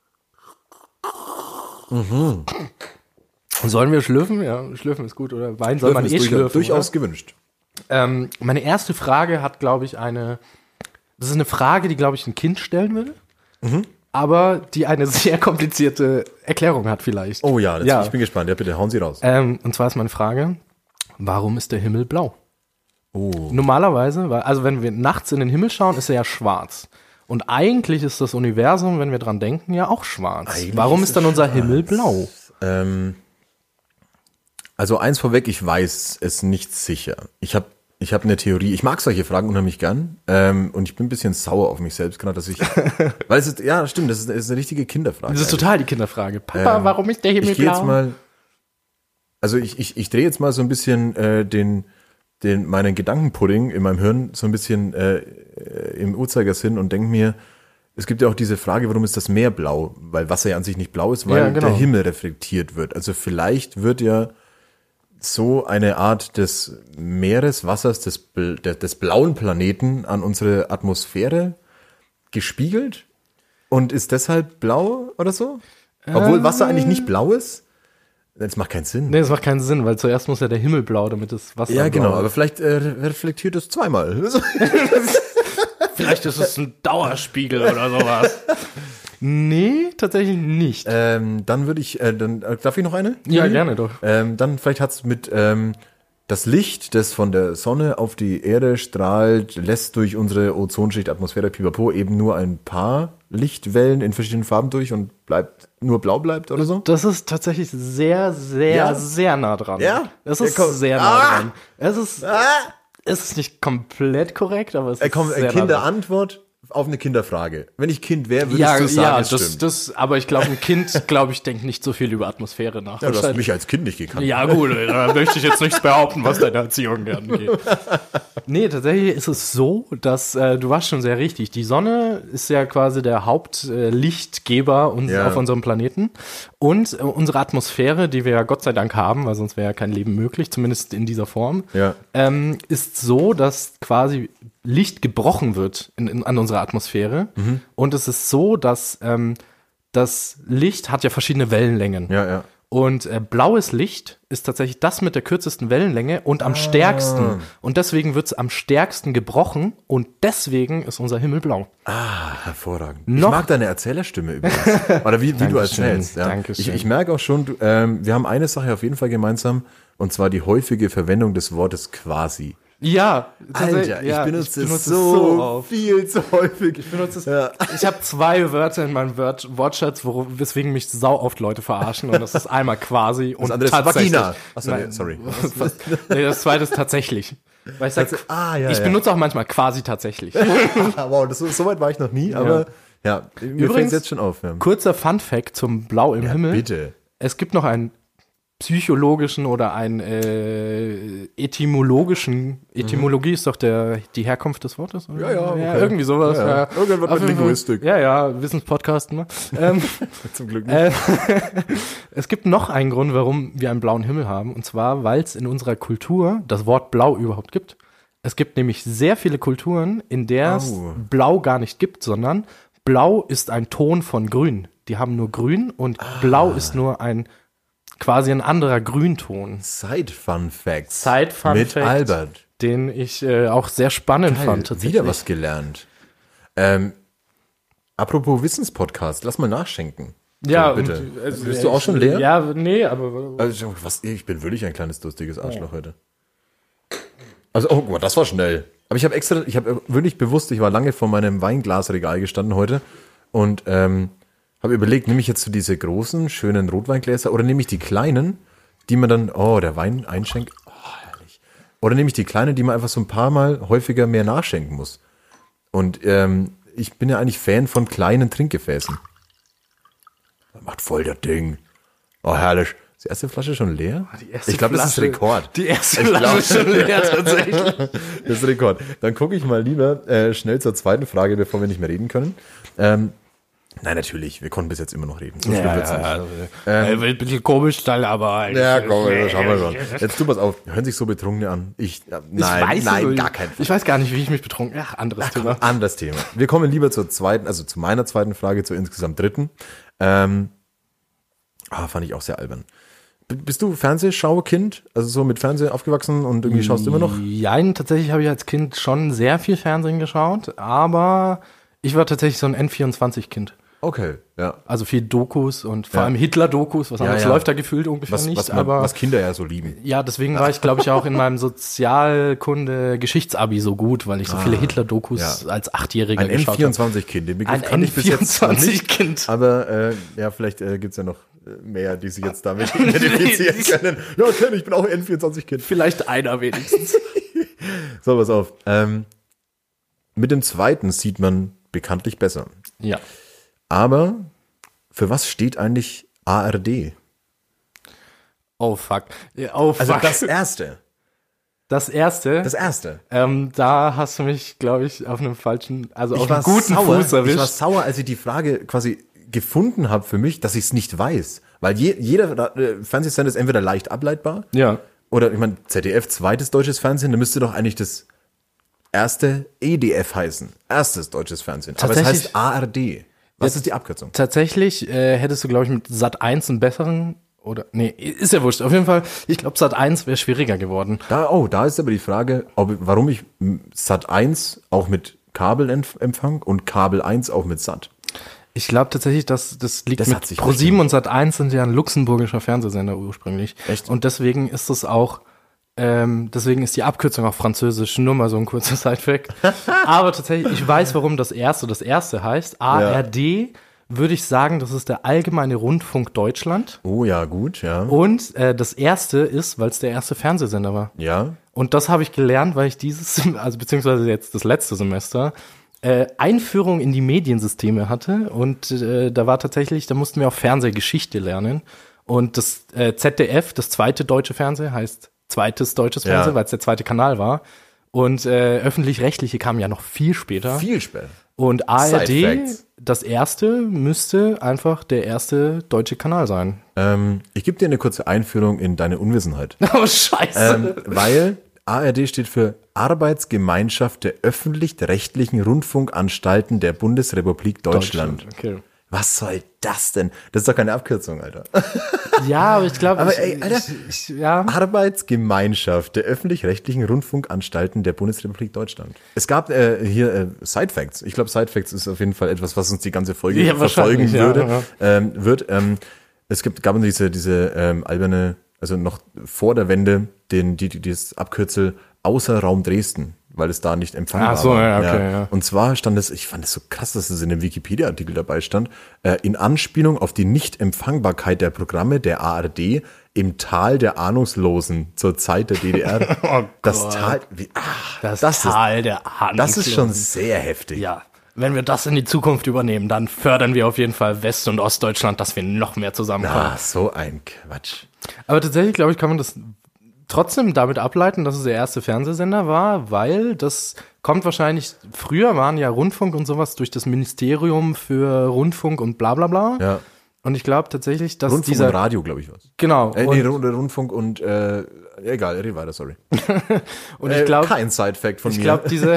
Mhm. Sollen wir schlürfen? Ja, schlürfen ist gut, oder? Wein soll man Ist eh durchaus, schlürfen. durchaus oder? gewünscht. Ähm, meine erste Frage hat, glaube ich, eine. Das ist eine Frage, die, glaube ich, ein Kind stellen würde. Mhm. Aber die eine sehr komplizierte Erklärung hat, vielleicht. Oh ja, das, Ja. ich bin gespannt. Ja, bitte, hauen Sie raus. Ähm, und zwar ist meine Frage: Warum ist der Himmel blau? Oh. Normalerweise, weil, also wenn wir nachts in den Himmel schauen, ist er ja schwarz. Und eigentlich ist das Universum, wenn wir dran denken, ja auch schwarz. Eigentlich Warum ist ist dann es unser schwarz. Himmel blau? Ähm, also eins vorweg, ich weiß es nicht sicher. Ich habe ich hab eine Theorie. Ich mag solche Fragen unheimlich gern. Ähm, und ich bin ein bisschen sauer auf mich selbst, gerade, dass ich. weil es ist, ja, stimmt, das ist, das ist eine richtige Kinderfrage. Das ist total die Kinderfrage. Papa, Ähm, warum ist der Himmel ich gehe blau? jetzt mal. Also ich, ich, ich drehe jetzt mal so ein bisschen äh, den, den, meinen Gedankenpudding in meinem Hirn so ein bisschen äh, äh, im Uhrzeigersinn und denke mir, es gibt ja auch diese Frage, warum ist das Meer blau? Weil Wasser ja an sich nicht blau ist, weil Ja, genau. der Himmel reflektiert wird. Also vielleicht wird ja so eine Art des Meereswassers, des, bl- der- des blauen Planeten an unsere Atmosphäre gespiegelt und ist deshalb blau oder so? Obwohl Wasser eigentlich nicht blau ist? Das macht keinen Sinn. Nee, das macht keinen Sinn, weil zuerst muss ja der Himmel blau, damit das Wasser Ja, blau genau, ist. aber vielleicht äh, reflektiert es zweimal. Vielleicht ist es ein Dauerspiegel oder sowas. Nee, tatsächlich nicht. Ähm, dann würde ich, äh, dann, äh, darf ich noch eine? Ja, gerne doch. Ähm, dann vielleicht hat's mit, ähm, das Licht, das von der Sonne auf die Erde strahlt, lässt durch unsere Ozonschicht, Atmosphäre, pipapo, eben nur ein paar Lichtwellen in verschiedenen Farben durch und bleibt, nur blau bleibt oder so? Das ist tatsächlich sehr, sehr, Ja? sehr nah dran. Ja? Das ist Ja, komm. sehr nah Ah! dran. Es ist, Ah! es ist nicht komplett korrekt, aber es Äh, ist komm, sehr äh, nah dran. Kinderantwort auf eine Kinderfrage. Wenn ich Kind wäre, würdest Ja, du sagen, ja, es das, stimmt. das, aber ich glaube, ein Kind, glaube ich, denkt nicht so viel über Atmosphäre nach. Ja, du hast mich als Kind nicht gekannt. Ja, gut, da möchte ich jetzt nichts behaupten, was deine Erziehung angeht. Nee, tatsächlich ist es so, dass, äh, du warst schon sehr richtig, die Sonne ist ja quasi der Hauptlichtgeber uns, Ja. auf unserem Planeten und äh, unsere Atmosphäre, die wir ja Gott sei Dank haben, weil sonst wäre ja kein Leben möglich, zumindest in dieser Form, Ja. ähm, ist so, dass quasi Licht gebrochen wird in, in, an unserer Atmosphäre Mhm. und es ist so, dass ähm, das Licht hat ja verschiedene Wellenlängen. Ja, ja. Und äh, blaues Licht ist tatsächlich das mit der kürzesten Wellenlänge und am stärksten. Und deswegen wird es am stärksten gebrochen und deswegen ist unser Himmel blau. Ah, hervorragend. Noch- Ich mag deine Erzählerstimme übrigens. Oder wie, wie du Dankeschön, erzählst. Ja. Dankeschön. Ich, ich merke auch schon, du, ähm, wir haben eine Sache auf jeden Fall gemeinsam, und zwar die häufige Verwendung des Wortes quasi. Ja, Alter, ich ja, benutze ich es benutze so, es oft. viel zu häufig. Ich benutze es. Ja. Ich habe zwei Wörter in meinem Wort, Wortschatz, wo, weswegen mich sau oft Leute verarschen. Und das ist einmal quasi und Das andere ist tatsächlich. Vagina. Achso, nee, Nein, sorry. was- nee, das zweite ist tatsächlich. Weil ich sag, Tats- ah, ja, ich ja. benutze auch manchmal quasi tatsächlich. Ah, wow, das, so weit war ich noch nie, aber ja, mir fällt Übrigens- es jetzt schon auf. Ja. Kurzer Fun-Fact zum Blau im Himmel. Bitte. Es gibt noch einen psychologischen oder einen äh, etymologischen, Etymologie ist doch der, die Herkunft des Wortes? Oder? Ja, ja, okay. irgendwie sowas. Ja, ja. Ja. Irgendwas Auf mit jeden Fall- Linguistik. Ja, ja, Wissenspodcast. Ne? ähm, Zum Glück nicht. äh, es gibt noch einen Grund, warum wir einen blauen Himmel haben, und zwar, weil es in unserer Kultur das Wort blau überhaupt gibt. Es gibt nämlich sehr viele Kulturen, in der es Au. blau gar nicht gibt, sondern blau ist ein Ton von grün. Die haben nur grün und blau ist nur ein quasi ein anderer Grünton, Side Fun Facts. Side Fun Mit Fact. Albert. den ich äh, auch sehr spannend Geil, fand. Tatsächlich. wieder was gelernt. Ähm, apropos Wissenspodcast, lass mal nachschenken. Ja, So, bitte. und, also, Bist du auch schon leer? Ja, nee, aber Also, was, ich bin wirklich ein kleines durstiges Arschloch heute. Also, oh, guck mal, das war schnell. Aber ich habe extra, ich habe wirklich bewusst, ich war lange vor meinem Weinglasregal gestanden heute und ähm, habe überlegt, nehme ich jetzt so diese großen, schönen Rotweingläser oder nehme ich die kleinen, die man dann, oh, der Wein einschenkt, oh, herrlich. Oder nehme ich die kleinen, die man einfach so ein paar Mal häufiger mehr nachschenken muss. Und ähm, ich bin ja eigentlich Fan von kleinen Trinkgefäßen. Macht voll das Ding. Oh, herrlich. Ist die erste Flasche schon leer? die erste Ich glaube, das ist Flasche- Rekord. die erste Ich Flasche glaub- ist schon leer tatsächlich. Das ist Rekord. Dann gucke ich mal lieber äh, schnell zur zweiten Frage, bevor wir nicht mehr reden können. Ähm, nein, natürlich. Wir konnten bis jetzt immer noch reden. So schlimm wird's nicht. Ähm, ein bisschen komisch, dann aber. Ja, komm, das schauen wir schon. Jetzt tu pass auf. Hören sich so Betrunkene an. Ich, ja, nein, ich weiß nein, es, gar kein Fall. Ich weiß gar nicht, wie ich mich betrunken. Ach, anderes Thema. Anderes Thema. Wir kommen lieber zur zweiten, also zu meiner zweiten Frage, zur insgesamt dritten. Ähm, ah, fand ich auch sehr albern. B- Bist du Fernsehschaukind? Also so mit Fernsehen aufgewachsen und irgendwie schaust du immer noch? Ja, tatsächlich habe ich als Kind schon sehr viel Fernsehen geschaut, aber ich war tatsächlich so ein N vierundzwanzig-Kind. Okay, ja. Also viel Dokus und vor Ja. allem Hitler-Dokus, was anderes ja. läuft da gefühlt ungefähr Was, nicht, was, man, aber was Kinder ja so lieben. ja, deswegen war ich, glaube ich, auch in meinem Sozialkunde-Geschichtsabi so gut, weil ich so viele Hitler-Dokus ja. als Achtjähriger Ein N geschaut habe. vierundzwanzig-Kind, den Begriff Ein kann ich bis jetzt noch nicht. N vierundzwanzig-Kind. Aber äh, ja, vielleicht äh, gibt's ja noch äh, mehr, die sich jetzt damit identifizieren können. Ja, okay, ich bin auch ein N vierundzwanzig-Kind. Vielleicht einer wenigstens. So, pass auf. Ähm, mit dem zweiten sieht man bekanntlich besser. Ja. Aber für was steht eigentlich A R D? Oh fuck. Ja, Oh fuck. Also das erste. Das erste, Das erste. ähm, da hast du mich, glaube ich, auf einem falschen, also auf war einem guten sauer. Fuß erwischt. Ich war sauer, als ich die Frage quasi gefunden habe für mich, dass ich es nicht weiß. Weil je, jeder äh, Fernsehsender ist entweder leicht ableitbar ja. oder, ich meine, Z D F, zweites deutsches Fernsehen, da müsste doch eigentlich das erste E D F heißen. Erstes deutsches Fernsehen. Aber es Tatsächlich- heißt A R D. Was ist die Abkürzung? Tatsächlich äh, hättest du, glaube ich, mit Sat eins einen besseren, oder, nee, ist ja wurscht. Auf jeden Fall, ich glaube, Sat eins wäre schwieriger geworden. Da, oh, da ist aber die Frage, ob, warum ich Sat eins auch mit Kabelempfang und Kabel eins auch mit Sat. Ich glaube tatsächlich, dass das liegt Das hat mit sich ProSieben und Sat eins sind ja ein luxemburgischer Fernsehsender ursprünglich. Echt? Und deswegen ist es auch, ähm, deswegen ist die Abkürzung auch französisch, nur mal so ein kurzer Sidefact. Aber tatsächlich, ich weiß, warum das erste das erste heißt. A R D, würde ich sagen, das ist der Allgemeine Rundfunk Deutschland. Oh ja, gut, ja. Und äh, das erste ist, weil es der erste Fernsehsender war. Ja. Und das habe ich gelernt, weil ich dieses, Sem- also beziehungsweise jetzt das letzte Semester, äh, Einführung in die Mediensysteme hatte. Und äh, da war tatsächlich, da mussten wir auch Fernsehgeschichte lernen. Und das äh, Z D F, das zweite deutsche Fernsehen, heißt zweites deutsches Ja. Fernsehen, weil es der zweite Kanal war. Und äh, öffentlich-rechtliche kamen ja noch viel später. Viel später. Und A R D, Side-Facts. das erste, müsste einfach der erste deutsche Kanal sein. Ähm, ich gebe dir eine kurze Einführung in deine Unwissenheit. Oh, scheiße. ähm, weil A R D steht für Arbeitsgemeinschaft der öffentlich-rechtlichen Rundfunkanstalten der Bundesrepublik Deutschland. Okay. Was soll das denn? Das ist doch keine Abkürzung, Alter. Ja, aber ich glaube, Aber ich, ey, Alter. ich, ich, ja. Arbeitsgemeinschaft der öffentlich-rechtlichen Rundfunkanstalten der Bundesrepublik Deutschland. Es gab äh, hier äh, Sidefacts. Ich glaube, Sidefacts ist auf jeden Fall etwas, was uns die ganze Folge Ja, verfolgen wahrscheinlich, ja, würde. ja. Ähm, wird. Ähm, es gibt, gab diese diese ähm, alberne, also noch vor der Wende, den die, die dieses Abkürzel außer Raum Dresden, weil es da nicht empfangbar Ach so, war. ja, okay, ja. Und zwar stand es, ich fand es so krass, dass es in dem Wikipedia-Artikel dabei stand, äh, in Anspielung auf die Nichtempfangbarkeit der Programme der A R D im Tal der Ahnungslosen zur Zeit der D D R. Oh das Gott. Tal, wie, ach, Das, das, Tal der ist, Ahnungslosen. das ist schon sehr heftig. Ja. Wenn wir das in die Zukunft übernehmen, dann fördern wir auf jeden Fall West- und Ostdeutschland, dass wir noch mehr zusammenkommen. Ah, so ein Quatsch. Aber tatsächlich, glaube ich, kann man das trotzdem damit ableiten, dass es der erste Fernsehsender war, weil das kommt wahrscheinlich, früher waren ja Rundfunk und sowas durch das Ministerium für Rundfunk und bla bla bla. Ja. Und ich glaube tatsächlich, dass Rundfunk dieser... und Radio, glaube ich, was. Genau. Äh, und, nee, Rund- Rundfunk und, äh, egal, red weiter, sorry. und Äh, ich glaube... kein Side-Fact von Ich mir. glaube, diese,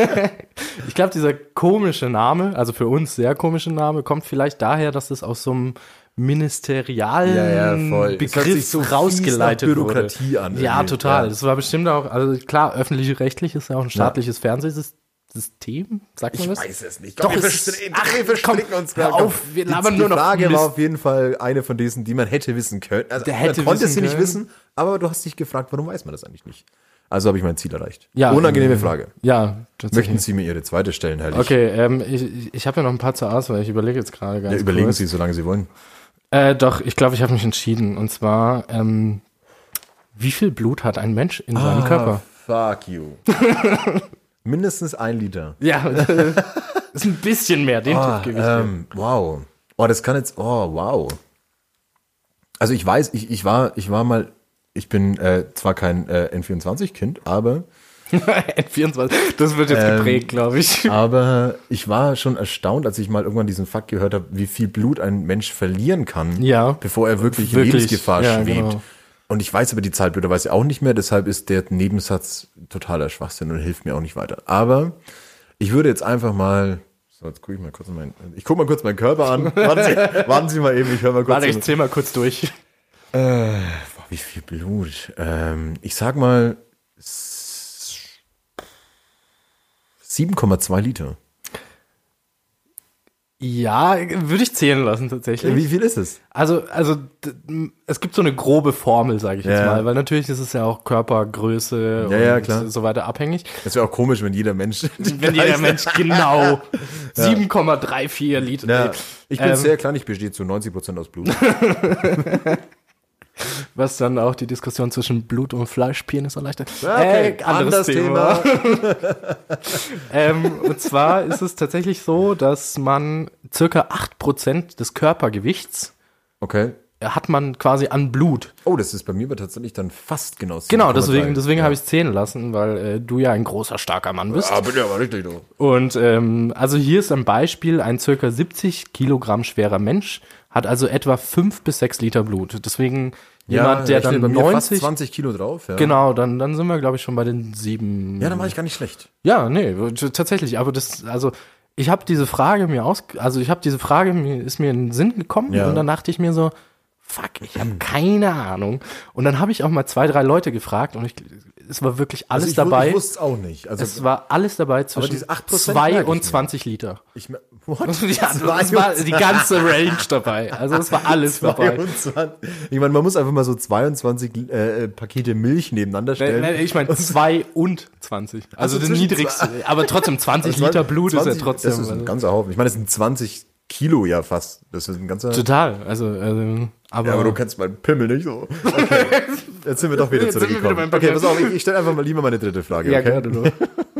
ich glaube, dieser komische Name, also für uns sehr komische Name, kommt vielleicht daher, dass es aus so einem ministerialen Ja, ja, voll. Es hört sich Begriff so fies rausgeleitet nach Bürokratie wurde. an Ja, irgendwie. total. Ja. Das war bestimmt auch, also klar, öffentlich-rechtlich ist ja auch ein staatliches Fernsehsystem, sagt man Ich das? weiß es nicht. Doch, wir es- verstricken, ach, wir verstricken komm, uns hör gerade. auf, wir Die- labern die nur noch Frage Mist. war auf jeden Fall eine von diesen, die man hätte wissen können. Also, Der hätte man konnte wissen sie nicht können. wissen, aber du hast dich gefragt, warum weiß man das eigentlich nicht? Also habe ich mein Ziel erreicht. Ja, Unangenehme ähm, Frage. Ja, tatsächlich. Möchten Sie mir Ihre zweite stellen, Herrlich? Okay, ähm, ich, ich habe ja noch ein paar zur Auswahl. Ich überlege jetzt gerade ganz Ja, überlegen kurz. Sie, solange Sie wollen. Äh, doch, ich glaube, ich habe mich entschieden. Und zwar, ähm, wie viel Blut hat ein Mensch in seinem Körper? Fuck you. Mindestens ein Liter. Ja, ist ein bisschen mehr, den Ah, Tipp gebe ich dir. ähm, wow. Oh, das kann jetzt, oh, wow. Also ich weiß, ich, ich war, ich war mal, ich bin äh, zwar kein äh, N vierundzwanzig-Kind, aber N vierundzwanzig, das wird jetzt Ähm, geprägt, glaube ich. Aber ich war schon erstaunt, als ich mal irgendwann diesen Fakt gehört habe, wie viel Blut ein Mensch verlieren kann, Ja. bevor er wirklich, in Wirklich, Lebensgefahr ja, schwebt. genau. Und ich weiß aber die Zahl blöderweise auch nicht mehr, deshalb ist der Nebensatz totaler Schwachsinn und hilft mir auch nicht weiter. Aber ich würde jetzt einfach mal, so jetzt gucke ich mal kurz mein, ich gucke mal kurz meinen Körper an. Warten Sie, warten Sie mal eben, ich höre mal kurz. Warte, ich zähl mal kurz durch. Boah, wie viel Blut? Ähm, ich sag mal sieben Komma zwei Liter. Ja, würde ich zählen lassen tatsächlich. Wie viel ist es? Also, also d- m- es gibt so eine grobe Formel, sage ich jetzt Ja. mal, weil natürlich ist es ja auch Körpergröße Ja, und ja, klar. so weiter abhängig. Das wäre auch komisch, wenn jeder Mensch. Wenn jeder Mensch genau sieben Komma vierunddreißig Liter. Ja, ey, ich bin ähm, sehr klein, ich bestehe zu neunzig Prozent aus Blut. Was dann auch die Diskussion zwischen Blut und Fleischpenis erleichtert. Okay, äh, anderes anderes Thema. ähm, und zwar ist es tatsächlich so, dass man circa acht Prozent des Körpergewichts Okay. hat man quasi an Blut. Oh, das ist bei mir aber tatsächlich dann fast genau. Genau, sieben Komma drei. deswegen, deswegen ja. habe ich es zählen lassen, weil äh, du ja ein großer, starker Mann bist. Ah, bitte, aber richtig, du. Und ähm, also hier ist ein Beispiel, ein circa siebzig Kilogramm schwerer Mensch hat also etwa fünf bis sechs Liter Blut. Deswegen jemand, der rechne dann bei mir fast neunzig, zwanzig Kilo drauf. Ja. genau, dann, dann sind wir, glaube ich, schon bei den sieben. Ja, dann war ich gar nicht schlecht. Ja, nee, t- tatsächlich, aber das, also ich habe diese Frage mir aus, also ich habe diese Frage, mir ist mir in den Sinn gekommen Ja. und dann dachte ich mir so, fuck, ich habe keine Ahnung. Und dann habe ich auch mal zwei, drei Leute gefragt und ich, es war wirklich alles also ich, dabei. Ich wusste es auch nicht. Also es war alles dabei zwischen diese acht Prozent zwei und zwanzig Liter. Ich, what? Ja, das war die ganze Range dabei. Also es war alles dabei. zweiundzwanzig Ich meine, man muss einfach mal so zweiundzwanzig äh, Pakete Milch nebeneinander stellen. Nein, nein, ich meine zwei und zwanzig. Also, Also das zwischen niedrigste. zwei- Aber trotzdem zwanzig Also Liter Blut zwanzig, ist ja trotzdem. Das ist ein also, ganzer Haufen. Ich meine, das sind zwanzig Kilo ja fast. Das ist ein ganzer... total. Also, also aber, Ja, aber du kennst meinen Pimmel nicht so. Okay. Jetzt sind wir doch wieder Jetzt sind wir wieder zurückgekommen. beim Okay, pass auf, ich, ich stelle einfach mal lieber meine dritte Frage. ja, Okay? gerne nur.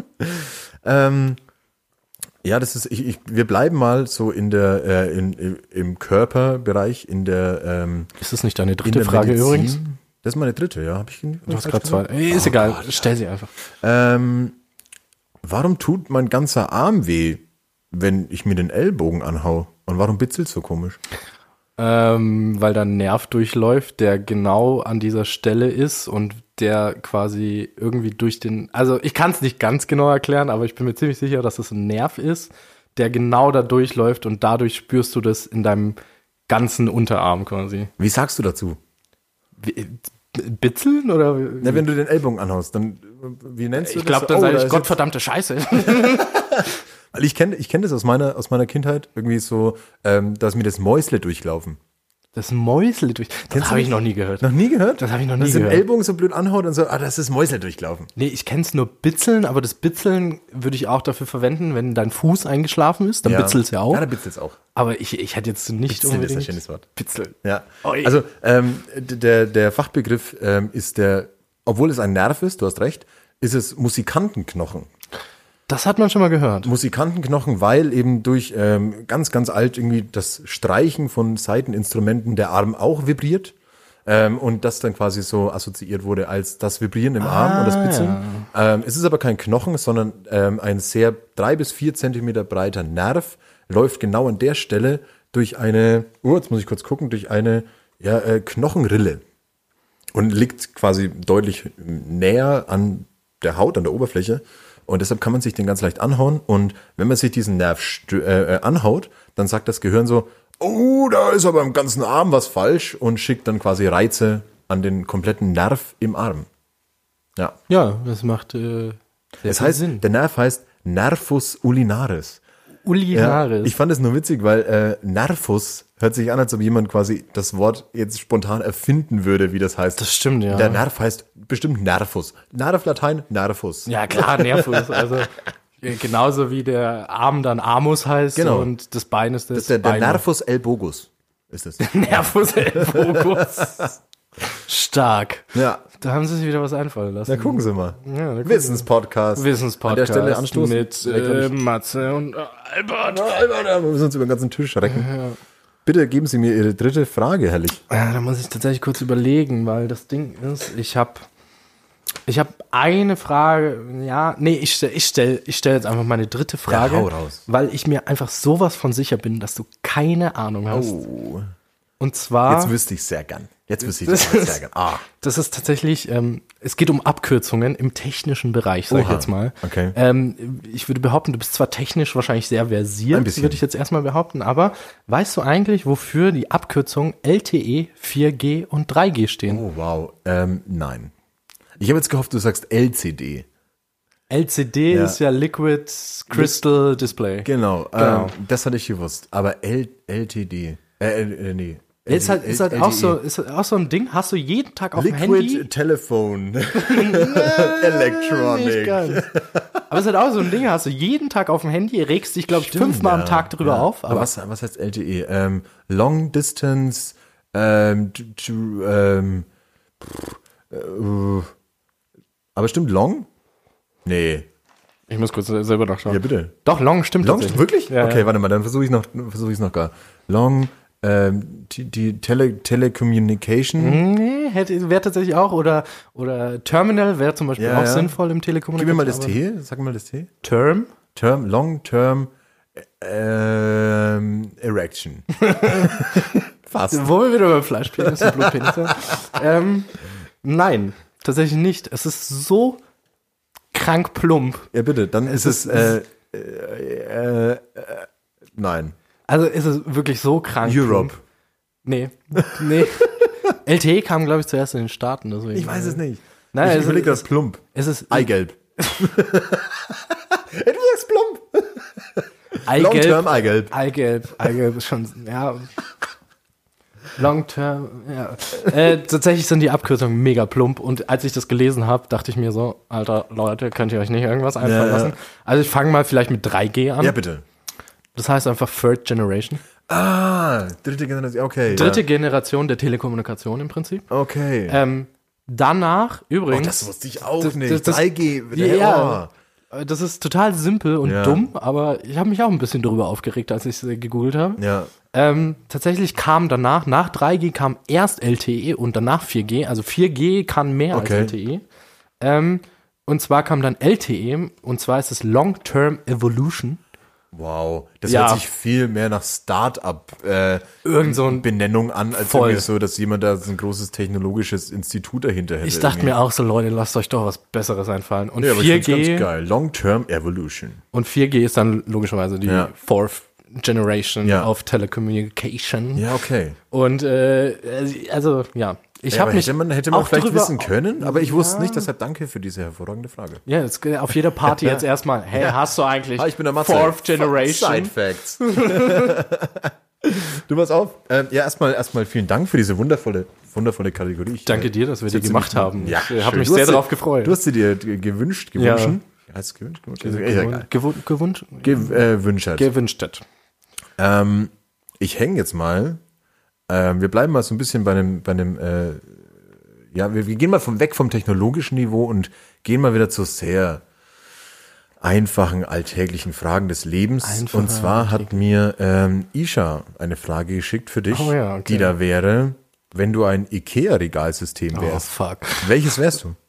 Ähm, ja, das ist, ich, ich, wir bleiben mal so in der, äh, in, im, im Körperbereich, in der, ähm, Ist das nicht deine in dritte der Frage Medizin. übrigens? Das ist meine dritte, ja. Hab ich, Du hast gerade zwei. Ist Oh egal, Gott. stell sie einfach. Ähm, warum tut mein ganzer Arm weh, wenn ich mir den Ellbogen anhau? Und warum bitzelt so komisch? Ähm, weil da ein Nerv durchläuft, der genau an dieser Stelle ist und der quasi irgendwie durch den, also ich kann es nicht ganz genau erklären, aber ich bin mir ziemlich sicher, dass es ein Nerv ist, der genau da durchläuft und dadurch spürst du das in deinem ganzen Unterarm quasi. Wie sagst du dazu? Wie, bitzeln oder? Na, wenn du den Ellbogen anhaust, dann, wie nennst du ich das? glaube, dann Oh, sage da ich ist Gottverdammte Scheiße. Weil ich kenne ich kenn das aus meiner, aus meiner Kindheit, irgendwie so, ähm, dass mir das Mäusle durchlaufen. Das Mäusle durch. Kennst Das du habe ich nicht? noch nie gehört. Noch nie gehört? Das habe ich noch nie Dass den gehört. Ellbogen so blöd anhaut und so, ah, das ist Mäusle durchlaufen. Nee, ich kenne es nur Bitzeln, aber das Bitzeln würde ich auch dafür verwenden, wenn dein Fuß eingeschlafen ist, dann bitzelst ja auch. Ja, dann bitzelt's auch. Aber ich, ich hätte jetzt nicht Bitzeln ist ein unbedingt... schönes Wort. Bitzeln. Ja. Oi. Also, ähm, d- der, der Fachbegriff ähm, ist der, obwohl es ein Nerv ist, du hast recht, ist es Musikantenknochen. Das hat man schon mal gehört. Musikantenknochen, weil eben durch ähm, ganz, ganz alt irgendwie das Streichen von Saiteninstrumenten der Arm auch vibriert. Ähm, und das dann quasi so assoziiert wurde als das Vibrieren im Arm und das Bitzeln. Ähm, es ist aber kein Knochen, sondern ähm, ein sehr drei bis vier Zentimeter breiter Nerv, läuft genau an der Stelle durch eine, oh, jetzt muss ich kurz gucken, durch eine ja, äh, Knochenrille und liegt quasi deutlich näher an der Haut, an der Oberfläche. Und deshalb kann man sich den ganz leicht anhauen. Und wenn man sich diesen Nerv stö- äh, anhaut, dann sagt das Gehirn so, oh, da ist aber im ganzen Arm was falsch und schickt dann quasi Reize an den kompletten Nerv im Arm. Ja. Ja, das macht äh, sehr Das viel heißt, Sinn. der Nerv heißt Nervus ulinaris. Ja, Ulinaris. ich fand es nur witzig, weil äh, Nervus hört sich an, als ob jemand quasi das Wort jetzt spontan erfinden würde, wie das heißt. Das stimmt, ja. Der Nerv heißt bestimmt Nervus. Nerv Latein, Nervus. Ja, klar, Nervus. Also äh, genauso wie der Arm dann Armus heißt Genau. und das Bein ist das, Das ist der, der Bein. Nervus elbogus ist es. Nervus Ellbogus. Stark. Ja. Da haben sie sich wieder was einfallen lassen. Na, gucken Sie mal. Ja, da gucken Wissenspodcast. Wissenspodcast An der Stelle anstoßen. mit Ja, glaub äh, ich. Matze und äh, Albert. Wir müssen uns über den ganzen Tisch recken. Bitte geben Sie mir Ihre dritte Frage, herrlich. Ja, da muss ich tatsächlich kurz überlegen, weil das Ding ist, ich habe ich hab eine Frage, ja, nee, ich stelle ich stell, ich stell jetzt einfach meine dritte Frage, hau raus. weil ich mir einfach sowas von sicher bin, dass du keine Ahnung hast. Oh. Und zwar, Jetzt wüsste ich sehr gern. Jetzt wüsste ich Das das ist- sehr gern. Ah. das ist tatsächlich, ähm, es geht um Abkürzungen im technischen Bereich, sag ich Oha, jetzt mal. okay. Ähm, ich würde behaupten, du bist zwar technisch wahrscheinlich sehr Ein versiert, bisschen. würde ich jetzt erstmal behaupten, aber weißt du eigentlich, wofür die Abkürzungen L T E, vier G und drei G stehen? Oh, wow. Ähm, nein. Ich habe jetzt gehofft, du sagst L C D. L C D Ja. ist ja Liquid Crystal Display. Genau, Genau. Ähm, das hatte ich gewusst. Aber L, LTD. Äh, äh, nee. Ist halt, ist halt L- auch, so, L T E. ist halt auch so ein Ding, hast du jeden Tag auf dem Liquid Handy. Telephone. Nicht Electronic. ganz. Aber es ist halt auch so ein Ding, hast du jeden Tag auf dem Handy, regst dich, glaube ich, Stimmt, fünfmal ja. am Tag drüber Ja. auf. Aber, Aber was, was heißt L T E? Ähm, Long Distance, ähm, t- t- ähm, pff, äh, aber stimmt Long? Nee. ich muss kurz selber nachschauen. Ja, bitte. Doch, Long stimmt Long, tatsächlich. wirklich? Ja, okay, ja. warte mal, dann versuche ich noch, versuche ich noch gar. Long, ähm, die, die Tele, Telecommunication. Nee, hätte, wäre tatsächlich auch. Oder, oder Terminal wäre zum Beispiel Ja, auch ja. sinnvoll im Gib mir Telekommunikation. mal das aber- T. Sag mal das T. Term? Term, Long Term ähm, Erection. Fast. Wo wir wieder beim Fleischpenis und Blutpenis sind. ähm, nein, tatsächlich nicht. Es ist so krank plump. Ja, bitte, dann ist es, ist- äh, äh, äh, äh, nein. Also ist es wirklich so krank Europe. plump. Nee, nee. L T E kam, glaube ich, zuerst in den Staaten. Deswegen. Ich weiß es nicht. Nein, ich es überlege ist- das plump. Es ist Eigelb. Ey, du sagst plump. Eigelb. Long-term Eigelb. Eigelb. Eigelb ist schon, ja. Long term, ja. Äh, tatsächlich sind die Abkürzungen mega plump und als ich das gelesen habe, dachte ich mir so, Alter, Leute, könnt ihr euch nicht irgendwas einfallen Ja, ja. lassen? Also ich fange mal vielleicht mit drei G an. Ja, bitte. Das heißt einfach Third Generation. Ah, dritte Generation, okay. Dritte ja. Generation der Telekommunikation im Prinzip. Okay. Ähm, danach, oh, übrigens. das wusste ich auch das- nicht. das- das- drei G. Ja. Äh, Das ist total simpel und Ja. dumm, aber ich habe mich auch ein bisschen darüber aufgeregt, als ich es gegoogelt habe. Oh. Ja. Ähm, tatsächlich kam danach, nach drei G kam erst L T E und danach vier G. Also vier G kann mehr Okay. als L T E. Ähm, und zwar kam dann L T E und zwar ist es Long-Term Evolution. Wow. Das Ja. hört sich viel mehr nach Start-up äh, Irgend so ein Benennung an, als Voll. irgendwie so, dass jemand da so ein großes technologisches Institut dahinter hätte. Ich dachte irgendwie. mir auch so, Leute, lasst euch doch was Besseres einfallen. Und Ja, aber ich find's vier G ganz geil. Long-Term Evolution. und vier G ist dann logischerweise die Ja. Fourth Generation Ja. of Telecommunication. Ja, okay. Und äh, also ja, ich Ja, habe aber mich hätte man, hätte man auch vielleicht drüber- wissen können, aber ich wusste Ja. nicht, deshalb danke für diese hervorragende Frage. Ja, jetzt auf jeder Party jetzt erstmal, hey, hast du eigentlich Ah, ich bin der Matze. Fourth Generation? Side Facts. Du pass auf. Ähm, ja, erstmal erstmal vielen Dank für diese wundervolle, wundervolle Kategorie. Ich, Danke äh, dir, dass wir die sitze gemacht mich- haben. Ja, ich habe schön. mich Du sehr hast sie- darauf gefreut. Du hast sie dir ge- gewünscht, Ja. gewünscht. Heißt es gewünscht? gewünscht? Ist egal. Gewun- gewunscht, Ge äh, wünschert. gewünschtet. Ähm, ich hänge jetzt mal. Ähm, wir bleiben mal so ein bisschen bei einem, bei einem, äh, ja, wir, wir gehen mal vom weg vom technologischen Niveau und gehen mal wieder zu sehr einfachen, alltäglichen Fragen des Lebens. Einfache, und zwar hat mir ähm, Isha eine Frage geschickt für dich, Oh ja, okay. die da wäre, wenn du ein IKEA-Regalsystem Oh, wärst. fuck. Welches wärst du?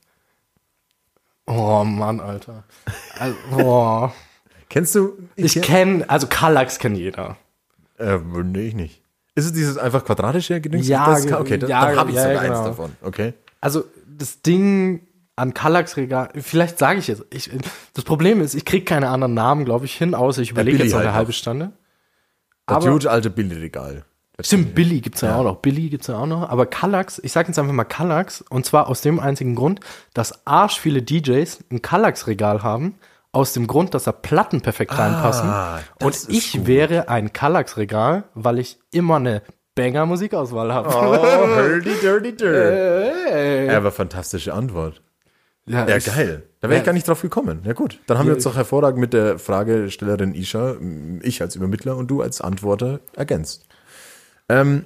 Oh, Mann, Alter. Also, boah. Kennst du Ich Ikea? kenne, also Kallax kennt jeder. Äh, nee, ich nicht. Ist es dieses einfach quadratische Gedöns? Ja, das kann, okay, dann, ja, dann habe ich ja, sogar genau. eins davon. Okay. Also das Ding an Kallax-Regal, vielleicht sage ich jetzt, ich, das Problem ist, ich kriege keine anderen Namen, glaube ich, hin, außer ich überlege Billy jetzt noch halt eine noch. halbe Stunde. Das Aber- gute alte Billigregal. Stimmt, Billy gibt's ja, auch noch. Billy gibt's ja auch noch. Aber Kallax, ich sag jetzt einfach mal Kallax, und zwar aus dem einzigen Grund, dass arsch viele D Js ein Kallax-Regal haben, aus dem Grund, dass da Platten perfekt reinpassen. das Und ist ich gut. wäre ein Kallax-Regal, weil ich immer eine Banger-Musikauswahl habe. Oh, dirty, dirty, dirty. Hey. Ja, aber fantastische Antwort. Ja, Ja, ich- geil. Da wäre ich Ja. gar nicht drauf gekommen. Ja gut, dann haben wir Ja, uns doch hervorragend mit der Fragestellerin Isha, ich als Übermittler und du als Antworter ergänzt. Ähm,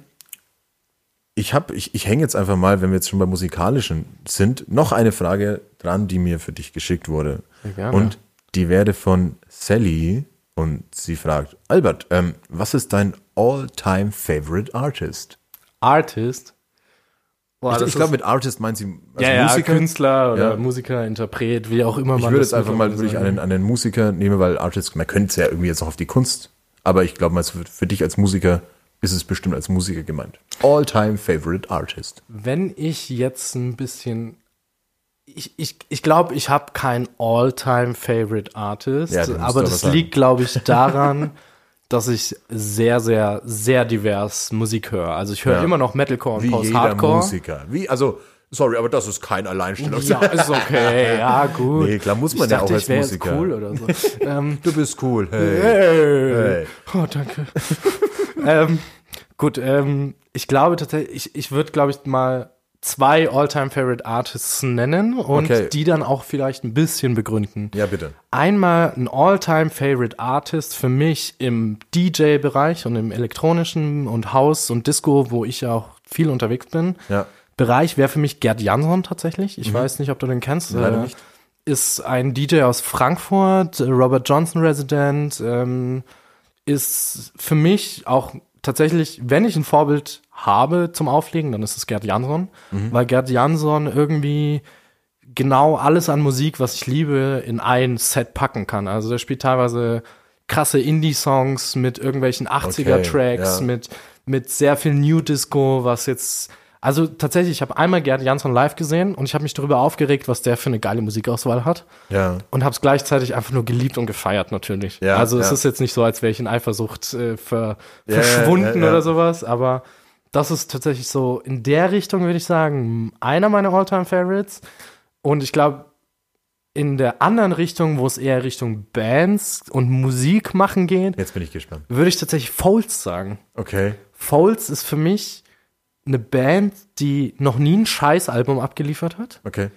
ich habe, ich, ich hänge jetzt einfach mal, wenn wir jetzt schon bei Musikalischen sind, noch eine Frage dran, die mir für dich geschickt wurde. Sehr gerne. Und die werde von Sally und sie fragt, Albert, ähm, was ist dein all-time favorite artist? Artist. Boah, ich das ich glaube, ist- mit Artist meint sie also ja, ja, Musiker. Künstler oder Ja. Musiker, Interpret, wie auch immer man Ich würde das jetzt einfach mal mittlerweile würde ich sagen. einen, einen Musiker nehmen, weil Artist, man könnte es ja irgendwie jetzt auch auf die Kunst, aber ich glaube mal, für, für dich als Musiker ist es bestimmt als Musiker gemeint. All-time favorite artist. Wenn ich jetzt ein bisschen. Ich, ich, ich glaube, ich habe keinen All-Time-Favorite Artist, Ja, du musst aber doch das was sagen. liegt, glaube ich, daran, dass ich sehr, sehr, sehr divers Musik höre. Also ich höre Ja. immer noch Metalcore und Wie jeder Post-Hardcore. Musiker. Wie, also, sorry, aber das ist kein Alleinstellung. Ja, ist okay, ja, gut. Nee, klar, muss man ich ja dachte, auch als ich wäre jetzt Musiker. cool oder so. ähm, Du bist cool. Hey. Hey. Hey. Oh, danke. ähm, gut, ähm, ich glaube tatsächlich, ich, ich würde, glaube ich, mal zwei All-Time-Favorite Artists nennen und Okay. die dann auch vielleicht ein bisschen begründen. Ja, bitte. Einmal ein All-Time-Favorite Artist für mich im D J-Bereich und im elektronischen und House und Disco, wo ich auch viel unterwegs bin. Ja. Bereich wäre für mich Gerd Jansson tatsächlich. Ich weiß nicht, ob du den kennst. Leider Äh, nicht. Ist ein D J aus Frankfurt, äh, Robert Johnson Resident, ähm, ist für mich auch tatsächlich, wenn ich ein Vorbild habe zum Auflegen, dann ist es Gerd Jansson, weil Gerd Jansson irgendwie genau alles an Musik, was ich liebe, in ein Set packen kann. Also der spielt teilweise krasse Indie-Songs mit irgendwelchen achtziger-Tracks, ja. mit, mit sehr viel New Disco, was jetzt, also tatsächlich, ich habe einmal Gerd Jansson live gesehen und ich habe mich darüber aufgeregt, was der für eine geile Musikauswahl hat Ja. und habe es gleichzeitig einfach nur geliebt und gefeiert natürlich. Ja, also es ja. ist jetzt nicht so, als wäre ich in Eifersucht äh, ver Ja, verschwunden ja, ja. oder sowas, aber das ist tatsächlich so in der Richtung, würde ich sagen, einer meiner All-Time-Favorites. Und ich glaube, in der anderen Richtung, wo es eher Richtung Bands und Musik machen geht, Jetzt bin ich gespannt. würde ich tatsächlich Foals sagen. Okay. Foals ist für mich eine Band, die noch nie ein Scheißalbum abgeliefert hat. Okay.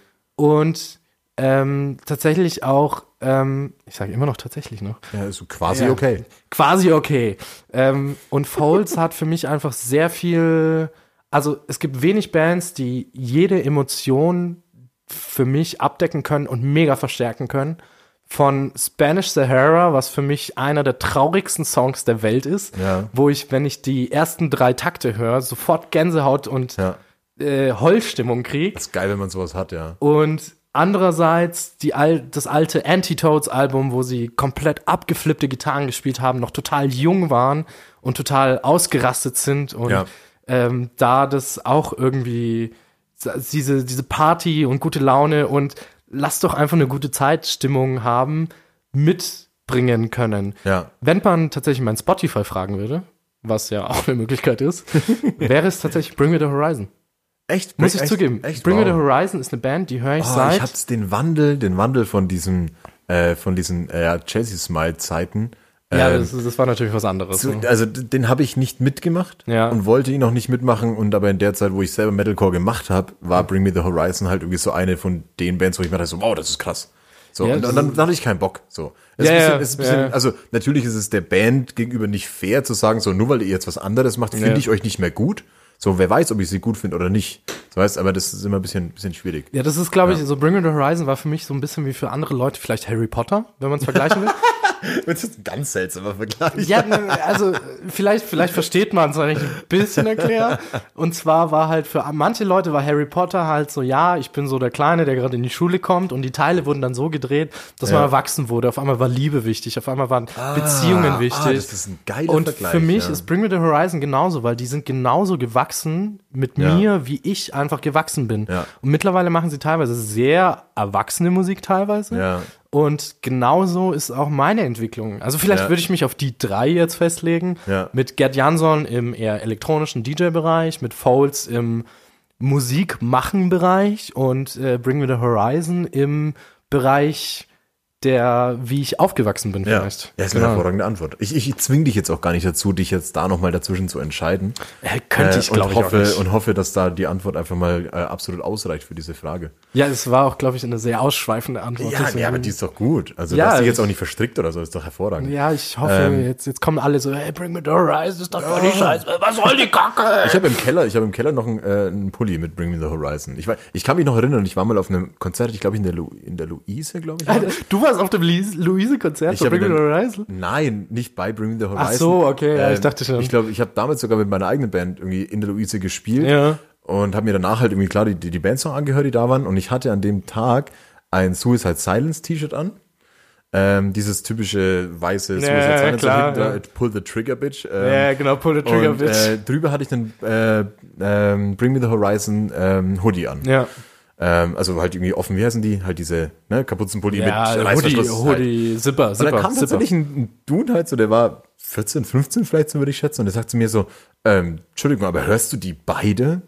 Und ähm, tatsächlich auch, ähm, ich sage immer noch tatsächlich noch, Ja, ist so quasi Ja. okay. quasi okay. Ähm, und Foals hat für mich einfach sehr viel, also es gibt wenig Bands, die jede Emotion für mich abdecken können und mega verstärken können. Von Spanish Sahara, was für mich einer der traurigsten Songs der Welt ist, Ja. wo ich, wenn ich die ersten drei Takte höre, sofort Gänsehaut und Ja. äh, Heulstimmung kriege. Das ist geil, wenn man sowas hat, ja. Und andererseits die Al- das alte Anti-Toads-Album, wo sie komplett abgeflippte Gitarren gespielt haben, noch total jung waren und total ausgerastet sind. Und Ja. ähm, da das auch irgendwie diese, diese Party und gute Laune und lass doch einfach eine gute Zeitstimmung haben, mitbringen können. Ja. Wenn man tatsächlich mein Spotify fragen würde, was ja auch eine Möglichkeit ist, wäre es tatsächlich Bring Me The Horizon. Echt? Muss ich echt, zugeben. Echt? Bring Me The Wow. Horizon ist eine Band, die höre ich Oh, seit... ich hab's den Wandel, den Wandel von diesem, äh, von diesen äh, ja, Chelsea Smile Zeiten. ja, ähm, das, das war natürlich was anderes. zu, also d- den habe ich nicht mitgemacht Ja. und wollte ihn auch nicht mitmachen. Und aber in der Zeit, wo ich selber Metalcore gemacht habe, war Bring Me The Horizon halt irgendwie so eine von den Bands, wo ich mir dachte, so, wow, das ist krass. So, Ja, und, das und dann, ist- dann hatte ich keinen Bock. So. Es Ja, ist ein ja, bisschen, es ist ein bisschen, ja. also natürlich ist es der Band gegenüber nicht fair zu sagen, so nur weil ihr jetzt was anderes macht, finde Ja. ich euch nicht mehr gut. So, wer weiß, ob ich sie gut finde oder nicht. So heißt, aber das ist immer ein bisschen, bisschen schwierig. Ja, das ist, glaube ich, so Bring Me The Horizon war für mich so ein bisschen wie für andere Leute vielleicht Harry Potter, wenn man es vergleichen will. Das ist ein ganz seltsamer Vergleich. Ja, ne, also vielleicht, vielleicht versteht man es, wenn ich ein bisschen erkläre. Und zwar war halt für manche Leute war Harry Potter halt so, ja, ich bin so der Kleine, der gerade in die Schule kommt und die Teile wurden dann so gedreht, dass Ja. man erwachsen wurde. Auf einmal war Liebe wichtig, auf einmal waren Beziehungen wichtig. Ah, das ist ein geiler Und Vergleich. für mich ja. ist Bring Me The Horizon genauso, weil die sind genauso gewachsen mit Ja. mir, wie ich einfach gewachsen bin. Ja. Und mittlerweile machen sie teilweise sehr erwachsene Musik teilweise. Ja. Und genauso ist auch meine Entwicklung. Also vielleicht Ja. würde ich mich auf die drei jetzt festlegen. Ja. Mit Gerd Jansson im eher elektronischen D J-Bereich, mit Foals im Musikmachen-Bereich und äh, Bring Me The Horizon im Bereich der, wie ich aufgewachsen bin Ja, vielleicht. ja, ist eine hervorragende Antwort. Ich, ich zwinge dich jetzt auch gar nicht dazu, dich jetzt da nochmal dazwischen zu entscheiden. Äh, könnte ich, Äh, glaube und ich, auch hoffe, nicht. und hoffe, dass da die Antwort einfach mal äh, absolut ausreicht für diese Frage. Ja, es war auch, glaube ich, eine sehr ausschweifende Antwort. Ja, deswegen- nee, aber die ist doch gut. Also Ja, du hast dich jetzt ich- auch nicht verstrickt oder so, ist doch hervorragend. Ja, ich hoffe, Ähm, jetzt, jetzt kommen alle so, hey, Bring Me The Horizon, ist doch voll die Scheiße, was soll die Kacke? Ich habe im Keller, ich habe im Keller noch einen, äh, einen Pulli mit Bring Me The Horizon. Ich, weiß, ich kann mich noch erinnern, ich war mal auf einem Konzert, ich glaube in der Lu, in der Luise, glaube ich. war das. Du warst auf dem Luise-Konzert Ich von habe Bring Me The den- Horizon? Nein, nicht bei Bring Me The Horizon. Ach so, okay, ja, ich Ähm, dachte schon. Ich glaube, ich habe damals sogar mit meiner eigenen Band irgendwie in der Luise gespielt. Ja. Und habe mir danach halt irgendwie klar die, die, die Bands noch angehört, die da waren. Und ich hatte an dem Tag ein Suicide Silence T-Shirt an. Ähm, dieses typische weiße Suicide Ja, Silence. klar, dahinter, ja. Pull the Trigger, Bitch. Ähm, Ja, genau, Pull the Trigger, und, Bitch. Äh, drüber hatte ich einen äh, ähm, Bring Me The Horizon ähm, Hoodie an. Ja, Ähm, also halt irgendwie offen, wie heißen die? Halt diese ne, Kapuzenpulli ja mit Hoodie, Reißverschluss. halt. Hoodie, Zipper, Und dann Zipper, kam Zipper. tatsächlich ein, ein Dude halt so, der war vierzehn, fünfzehn vielleicht, so würde ich schätzen. Und der sagt zu mir so, ähm, Entschuldigung, aber hörst du die beide?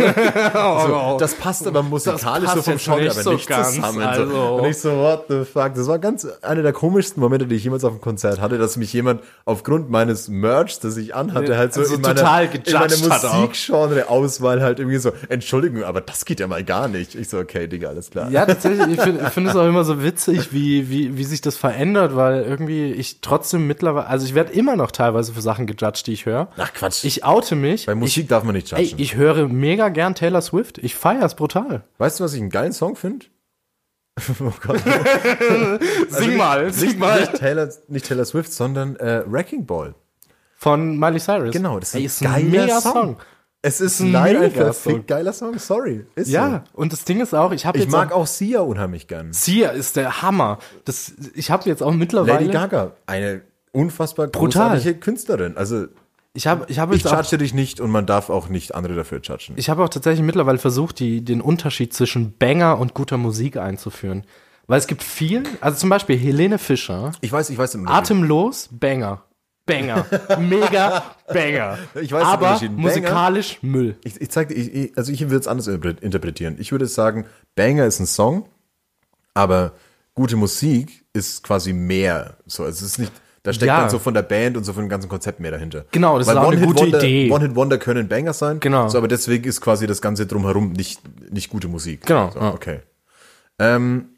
So, das passt aber musikalisch passt so vom jetzt Genre nicht aber so nicht ganz, zusammen. also. So. Und ich so, what the fuck? Das war ganz einer der komischsten Momente, die ich jemals auf dem Konzert hatte, dass mich jemand aufgrund meines Merch, das ich anhatte, halt so Also in meiner, total in gejudged meiner hat auch. Musikgenre-Auswahl halt irgendwie so, Entschuldigung, aber das geht ja mal gar nicht. Ich so, okay, Digga, alles klar. Ja, tatsächlich, ich finde ich finde es auch immer so witzig, wie, wie, wie sich das verändert, weil irgendwie ich trotzdem mittlerweile, also ich werde immer noch teilweise für Sachen gejudged, die ich höre. Ach Quatsch. Ich oute mich. Bei Musik ich, darf man nicht ey, judgen. ich höre mega gern Taylor Swift. Ich feier's brutal. Weißt du, was ich einen geilen Song finde? Oh Gott. Sing mal, sing Nicht, mal. nicht, Taylor, nicht Taylor Swift, sondern äh, Wrecking Ball. Von Miley Cyrus. Genau, das ist Ey, ein ist ein geiler mega Song. Song. Es ist ein leider ein mega verfickt Song. geiler Song, sorry. Ist Ja, und das Ding ist auch, ich habe so. Ich jetzt mag auch, auch Sia unheimlich gern. Sia ist der Hammer. Das, ich habe jetzt auch mittlerweile, Lady Gaga, eine unfassbar Brutal. großartige Künstlerin. Also ich habe ich habe ich jetzt auch, judge dich nicht und man darf auch nicht andere dafür judgen. ich habe auch tatsächlich mittlerweile versucht, die, den Unterschied zwischen Banger und guter Musik einzuführen. Weil es gibt viel, also zum Beispiel Helene Fischer, Ich weiß, ich weiß den Unterschied. Atemlos, Banger. Banger. Mega Banger. Ich weiß den aber Unterschied. Banger- musikalisch Müll. Ich, ich zeig dir, ich, ich, also ich würde es anders interpretieren. Ich würde sagen, Banger ist ein Song, aber gute Musik ist quasi mehr. So, also es ist nicht, da steckt Ja. dann so von der Band und so von dem ganzen Konzept mehr dahinter. Genau, das Weil ist auch eine gute One-Hit-Wonder- Idee. One-Hit-Wonder können Banger sein, Genau. so, aber deswegen ist quasi das Ganze drumherum nicht, nicht gute Musik. Genau, So, ja. okay. Ähm,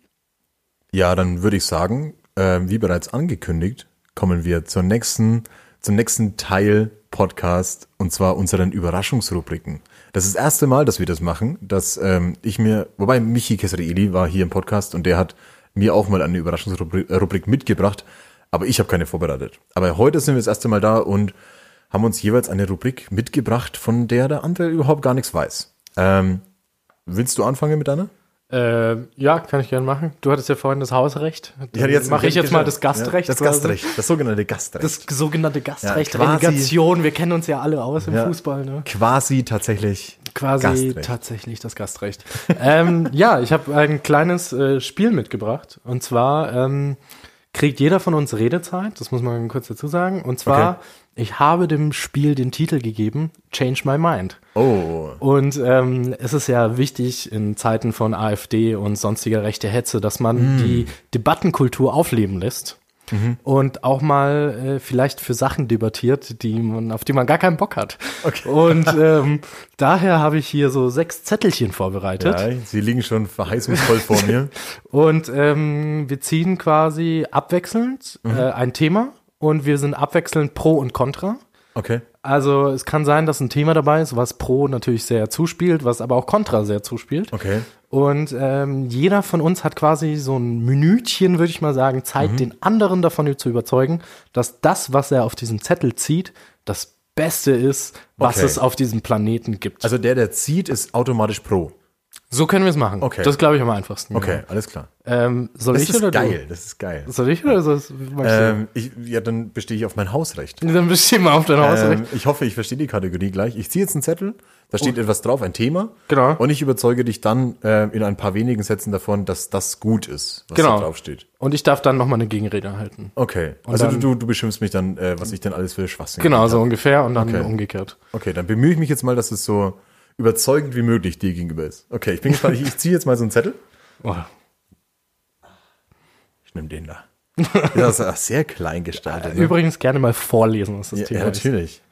ja, dann würde ich sagen, ähm, wie bereits angekündigt, kommen wir zur nächsten, zum nächsten Teil Podcast, und zwar unseren Überraschungsrubriken. Das ist das erste Mal, dass wir das machen, dass ähm, ich mir, wobei Michi Kesraeli war hier im Podcast und der hat mir auch mal eine Überraschungsrubrik Rubrik mitgebracht, aber ich habe keine vorbereitet. Aber heute sind wir das erste Mal da und haben uns jeweils eine Rubrik mitgebracht, von der der andere überhaupt gar nichts weiß. Ähm, willst du anfangen mit deiner? Äh, ja, kann ich gerne machen. Du hattest ja vorhin das Hausrecht. Ja, jetzt mache ich jetzt mal das Gastrecht. Ja, das quasi. Gastrecht, das sogenannte Gastrecht. Das sogenannte Gastrecht, Ja, quasi- Relegation. Wir kennen uns ja alle aus im Ja. Fußball, ne? Quasi tatsächlich Quasi Gastrecht. tatsächlich das Gastrecht. ähm, ja, ich habe ein kleines äh, Spiel mitgebracht. Und zwar ähm, kriegt jeder von uns Redezeit. Das muss man kurz dazu sagen. Und zwar, Okay. ich habe dem Spiel den Titel gegeben, Change My Mind. Oh, Und ähm, es ist ja wichtig in Zeiten von AfD und sonstiger rechter Hetze, dass man die Debattenkultur aufleben lässt und auch mal äh, vielleicht für Sachen debattiert, die man, auf die man gar keinen Bock hat. Okay. Und ähm, daher habe ich hier so sechs Zettelchen vorbereitet. ja, sie liegen schon verheißungsvoll vor mir. Und ähm, wir ziehen quasi abwechselnd äh, ein Thema und wir sind abwechselnd pro und contra. Okay. Also es kann sein, dass ein Thema dabei ist, was pro natürlich sehr zuspielt, was aber auch contra sehr zuspielt. Okay. Und ähm, jeder von uns hat quasi so ein Minütchen, würde ich mal sagen, Zeit, den anderen davon zu überzeugen, dass das, was er auf diesem Zettel zieht, das Beste ist, was Okay. es auf diesem Planeten gibt. Also der, der zieht, ist automatisch pro. so können wir es machen. Okay. Das glaube ich am einfachsten. Okay, Ja. alles klar. Ähm, soll Das ich ist oder geil, das ist geil. du? Soll ich oder soll es- magst du? Ähm, ich, ja, dann bestehe ich auf mein Hausrecht. Dann bestimmt mal auf dein Hausrecht. Ähm, ich hoffe, ich verstehe die Kategorie gleich. Ich ziehe jetzt einen Zettel, da steht etwas drauf, ein Thema. Genau. Und ich überzeuge dich dann äh, in ein paar wenigen Sätzen davon, dass das gut ist, was Genau. da drauf steht. Und ich darf dann nochmal eine Gegenrede halten. Okay, also dann- du, du beschimpfst mich dann, äh, was ich denn alles für Schwachsinn Genau, gemacht so habe. ungefähr und dann Okay. umgekehrt. Okay, dann bemühe ich mich jetzt mal, dass es so überzeugend wie möglich dir gegenüber ist. Okay, ich bin gespannt. Ich, ich ziehe jetzt mal so einen Zettel. Oh. Ich nehme den da. Das ist auch sehr klein gestaltet. Ne? Übrigens gerne mal vorlesen, was das Ja, Thema ja, ist. natürlich.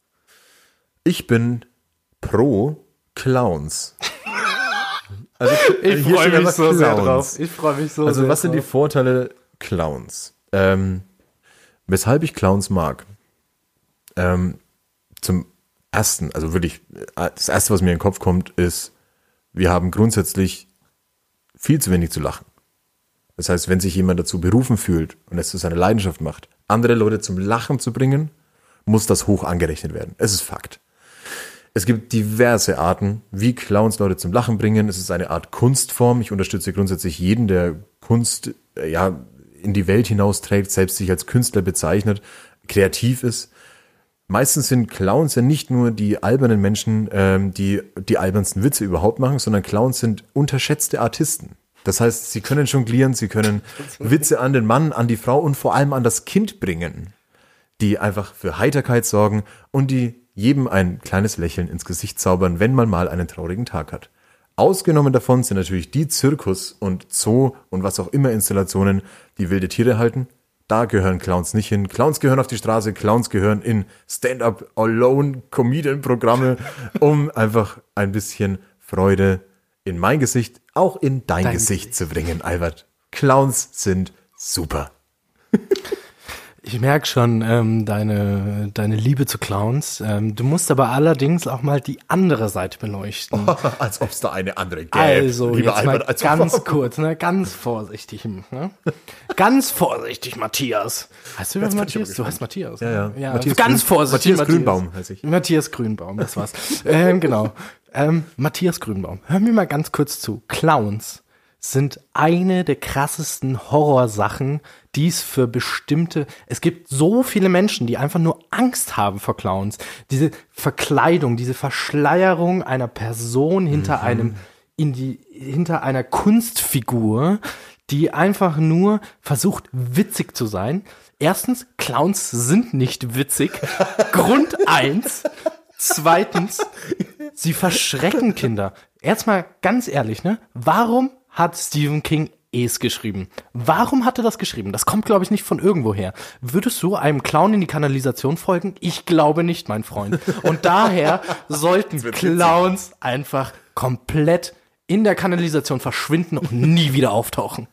Ich bin pro Clowns. Also, Ich hier freue steht mich einfach so sehr Clowns. drauf. Ich freue mich so Also sehr was sind die drauf. Vorteile Clowns? Ähm, weshalb ich Clowns mag? Ähm, zum ersten, also wirklich, äh, das erste, was mir in den Kopf kommt, ist, wir haben grundsätzlich viel zu wenig zu lachen. Das heißt, wenn sich jemand dazu berufen fühlt und es zu seiner Leidenschaft macht, andere Leute zum Lachen zu bringen, muss das hoch angerechnet werden. Es ist Fakt. Es gibt diverse Arten, wie Clowns Leute zum Lachen bringen. Es ist eine Art Kunstform. Ich unterstütze grundsätzlich jeden, der Kunst äh, ja in die Welt hinausträgt, selbst sich als Künstler bezeichnet, kreativ ist. Meistens sind Clowns ja nicht nur die albernen Menschen, ähm, die die albernsten Witze überhaupt machen, sondern Clowns sind unterschätzte Artisten. Das heißt, sie können jonglieren, sie können Witze an den Mann, an die Frau und vor allem an das Kind bringen, die einfach für Heiterkeit sorgen und die jedem ein kleines Lächeln ins Gesicht zaubern, wenn man mal einen traurigen Tag hat. Ausgenommen davon sind natürlich die Zirkus- und Zoo- und was auch immer Installationen, die wilde Tiere halten. Da gehören Clowns nicht hin. Clowns gehören auf die Straße, Clowns gehören in Stand-up-Alone-Comedian-Programme, um einfach ein bisschen Freude in mein Gesicht, auch in dein, Dein Gesicht zu bringen, Albert. Clowns sind super. Ich merke schon ähm, deine, deine Liebe zu Clowns. Ähm, du musst aber allerdings auch mal die andere Seite beleuchten. Als ob es da eine andere gäbe. Also, lieber jetzt mal Albert, als ganz kurz, ne, ganz vorsichtig. Ne? Ganz vorsichtig, Matthias. Heißt du Jetzt über bin ich aber Matthias? Du gespannt. heißt Matthias. Ja, ja. Ne? ja Matthias ganz Grün- vorsichtig. Matthias Grünbaum heiße ich. Matthias Grünbaum, das war's. ähm, genau. Ähm, Matthias Grünbaum, hör mir mal ganz kurz zu. Clowns sind eine der krassesten Horrorsachen, die es für bestimmte, es gibt so viele Menschen, die einfach nur Angst haben vor Clowns. Diese Verkleidung, diese Verschleierung einer Person hinter einem, in die, hinter einer Kunstfigur, die einfach nur versucht, witzig zu sein. Erstens, Clowns sind nicht witzig. Grund eins. Zweitens, sie verschrecken Kinder. Erstmal ganz ehrlich, ne? Warum hat Stephen King Es geschrieben? Warum hat er das geschrieben? Das kommt, glaube ich, nicht von irgendwoher. Würdest du einem Clown in die Kanalisation folgen? Ich glaube nicht, mein Freund. Und daher sollten Clowns einfach komplett in der Kanalisation verschwinden und nie wieder auftauchen.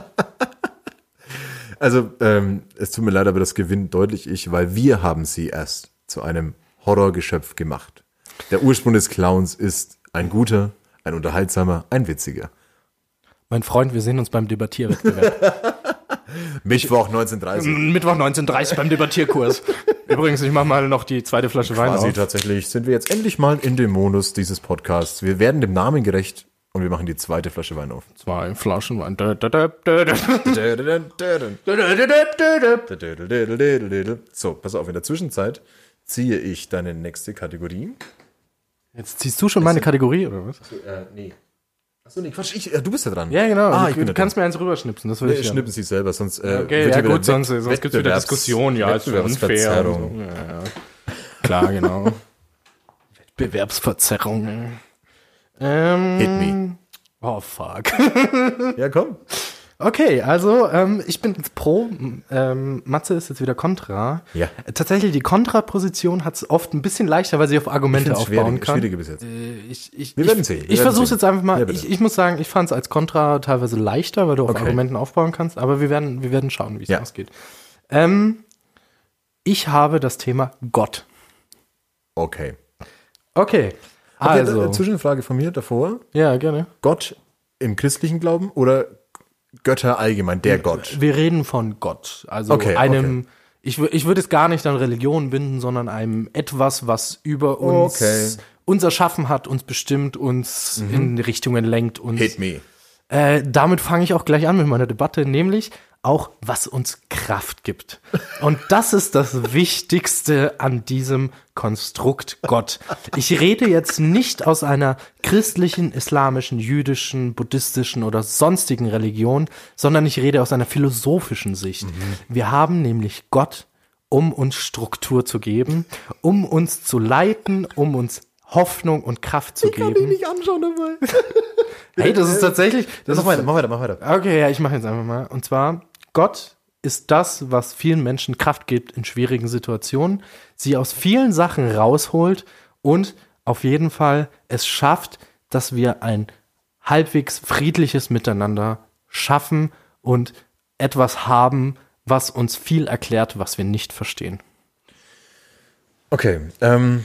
Also, ähm, es tut mir leid, aber das gewinnt deutlich ich, weil wir haben sie erst zu einem Horrorgeschöpf gemacht. Der Ursprung des Clowns ist ein guter, ein unterhaltsamer, ein witziger. Mein Freund, wir sehen uns beim Debattierwettbewerb. Mittwoch neunzehn Uhr dreißig. Mittwoch neunzehn Uhr dreißig beim Debattierkurs. Übrigens, ich mach mal noch die zweite Flasche Wein Quasi auf. tatsächlich sind wir jetzt endlich mal in dem Modus dieses Podcasts. Wir werden dem Namen gerecht und wir machen die zweite Flasche Wein auf. Zwei Flaschen Wein. So, pass auf, in der Zwischenzeit ziehe ich deine nächste Kategorie. Jetzt ziehst du schon meine Kategorie, oder was? Äh, nee. Achso, nee, Quatsch, ich, ja, du bist ja dran. Ja, genau. Ah, du ich bin du ja kannst dran. mir eins rüberschnipsen. Das will Nee, ich schnippen sie selber, sonst äh, Okay, wird ja hier wieder gut, sonst, Wett- sonst gibt's wieder Wettbewerbs- Diskussion. Ja, ist unfair. Wettbewerbsverzerrung. und so. Ja, ja. Klar, genau. Wettbewerbsverzerrung. Ähm, Hit me. Oh, fuck. Ja, komm. Okay, also ähm, ich bin jetzt pro, ähm, Matze ist jetzt wieder kontra. Ja. Tatsächlich, die Kontraposition hat es oft ein bisschen leichter, weil sie auf Argumente Ich find's aufbauen schwierig, kann. schwieriger bis jetzt. Äh, Ich, ich, Wir ich, werden sehen, wir Ich werden versuche es sehen. jetzt einfach mal. Ja, bitte. ich, ich muss sagen, ich fand es als Kontra teilweise leichter, weil du auf Okay. Argumenten aufbauen kannst. Aber wir werden, wir werden schauen, wie es Ja. ausgeht. Ähm, ich habe das Thema Gott. Okay. Okay, Okay, also. eine Zwischenfrage von mir davor. Ja, gerne. Gott im christlichen Glauben oder Götter allgemein, der Gott? Wir reden von Gott. Also Okay, einem, okay. ich, wür- ich würde es gar nicht an Religion binden, sondern einem etwas, was über uns, Okay. uns erschaffen hat, uns bestimmt, uns in Richtungen lenkt. Uns, Hit me. Äh, damit fange ich auch gleich an mit meiner Debatte, nämlich auch, was uns Kraft gibt. Und das ist das Wichtigste an diesem Konstrukt Gott. Ich rede jetzt nicht aus einer christlichen, islamischen, jüdischen, buddhistischen oder sonstigen Religion, sondern ich rede aus einer philosophischen Sicht. Wir haben nämlich Gott, um uns Struktur zu geben, um uns zu leiten, um uns Hoffnung und Kraft zu geben. nicht anschauen dabei. Hey, das ist tatsächlich. Das Mach ist, weiter, mach weiter, mach weiter. Okay, ja, ich mache jetzt einfach mal. Und zwar, Gott ist das, was vielen Menschen Kraft gibt in schwierigen Situationen, sie aus vielen Sachen rausholt und auf jeden Fall es schafft, dass wir ein halbwegs friedliches Miteinander schaffen und etwas haben, was uns viel erklärt, was wir nicht verstehen. Okay, ähm,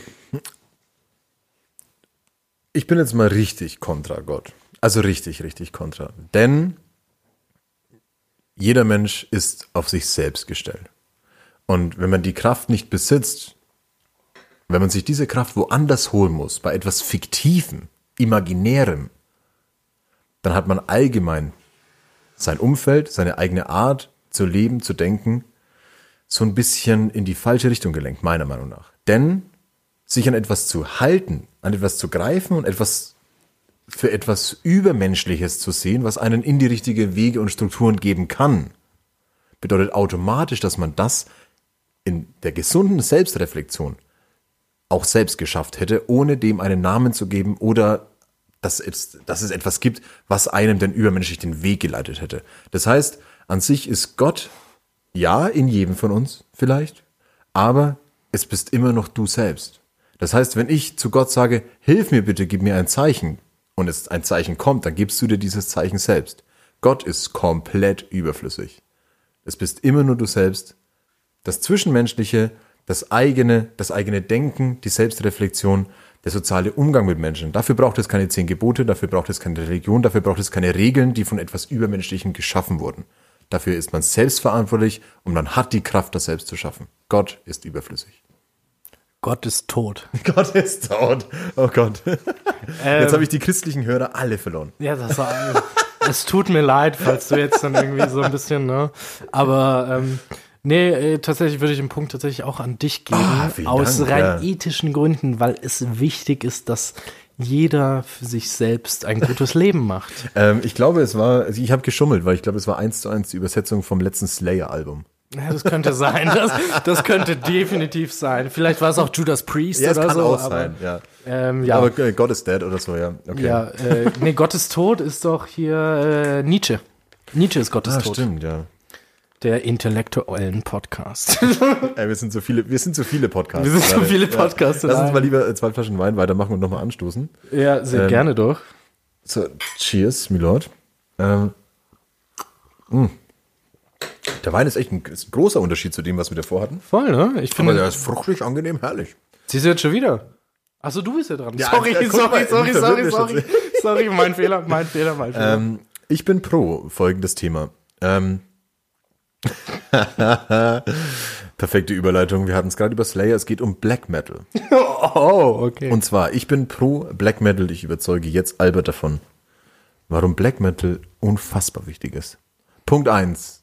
ich bin jetzt mal richtig kontra Gott. Also richtig, richtig kontra. Denn jeder Mensch ist auf sich selbst gestellt. Und wenn man die Kraft nicht besitzt, wenn man sich diese Kraft woanders holen muss, bei etwas Fiktivem, Imaginärem, dann hat man allgemein sein Umfeld, seine eigene Art zu leben, zu denken, so ein bisschen in die falsche Richtung gelenkt, meiner Meinung nach. Denn sich an etwas zu halten, an etwas zu greifen und etwas für etwas Übermenschliches zu sehen, was einen in die richtige Wege und Strukturen geben kann, bedeutet automatisch, dass man das in der gesunden Selbstreflexion auch selbst geschafft hätte, ohne dem einen Namen zu geben oder dass es, dass es etwas gibt, was einem denn übermenschlich den Weg geleitet hätte. Das heißt, an sich ist Gott, ja, in jedem von uns vielleicht, aber es bist immer noch du selbst. Das heißt, wenn ich zu Gott sage, hilf mir bitte, gib mir ein Zeichen, und es ein Zeichen kommt, dann gibst du dir dieses Zeichen selbst. Gott ist komplett überflüssig. Es bist immer nur du selbst. Das Zwischenmenschliche, das eigene, das eigene Denken, die Selbstreflexion, der soziale Umgang mit Menschen. Dafür braucht es keine zehn Gebote, dafür braucht es keine Religion, dafür braucht es keine Regeln, die von etwas Übermenschlichem geschaffen wurden. Dafür ist man selbst verantwortlich und man hat die Kraft, das selbst zu schaffen. Gott ist überflüssig. Gott ist tot. Gott ist tot. Oh Gott. Jetzt habe ich die christlichen Hörer alle verloren. Ja, das war, es tut mir leid, falls du jetzt dann irgendwie so ein bisschen, ne? Aber ähm, nee, äh, tatsächlich würde ich den Punkt tatsächlich auch an dich geben. Ah, vielen aus Dank, rein ja. ethischen Gründen, weil es wichtig ist, dass jeder für sich selbst ein gutes Leben macht. Ähm, ich glaube, es war, also ich habe geschummelt, weil ich glaube, es war eins zu eins die Übersetzung vom letzten Slayer-Album. Ja, das könnte sein. Das, das könnte definitiv sein. Vielleicht war es auch Judas Priest Ja, es oder kann so. auch aber, sein, ja. Ähm, ja. Aber äh, God is Dead oder so, ja. Okay. Ja, äh, nee, Gottes Tod ist doch hier äh, Nietzsche. Nietzsche ist Gottes ah, Tod. stimmt, ja. Der intellektuellen Podcast. Ey, wir sind so viele, wir sind so viele Podcasts. Wir sind so gerade. viele Podcasts. Ja. Lass uns in mal einem. lieber äh, zwei Flaschen Wein weitermachen und nochmal anstoßen. Ja, sehr Ähm, gerne doch. So, cheers, Milord. Ähm, mh. Der Wein ist echt ein, ist ein großer Unterschied zu dem, was wir davor hatten. Voll, ne? Ich Aber finde, der ist fruchtig, angenehm, herrlich. siehst du jetzt schon wieder? Achso, du bist ja dran. Ja, sorry, ja, guck sorry, mal, sorry, du sorry, verwirrst sorry. mich Sorry, mein Fehler, mein Fehler, mein Fehler. Ähm, ich bin pro folgendes Thema. Ähm, perfekte Überleitung. Wir hatten es gerade über Slayer. Es geht um Black Metal. Oh, okay. Und zwar, ich bin pro Black Metal. Ich überzeuge jetzt Albert davon, warum Black Metal unfassbar wichtig ist. Punkt eins.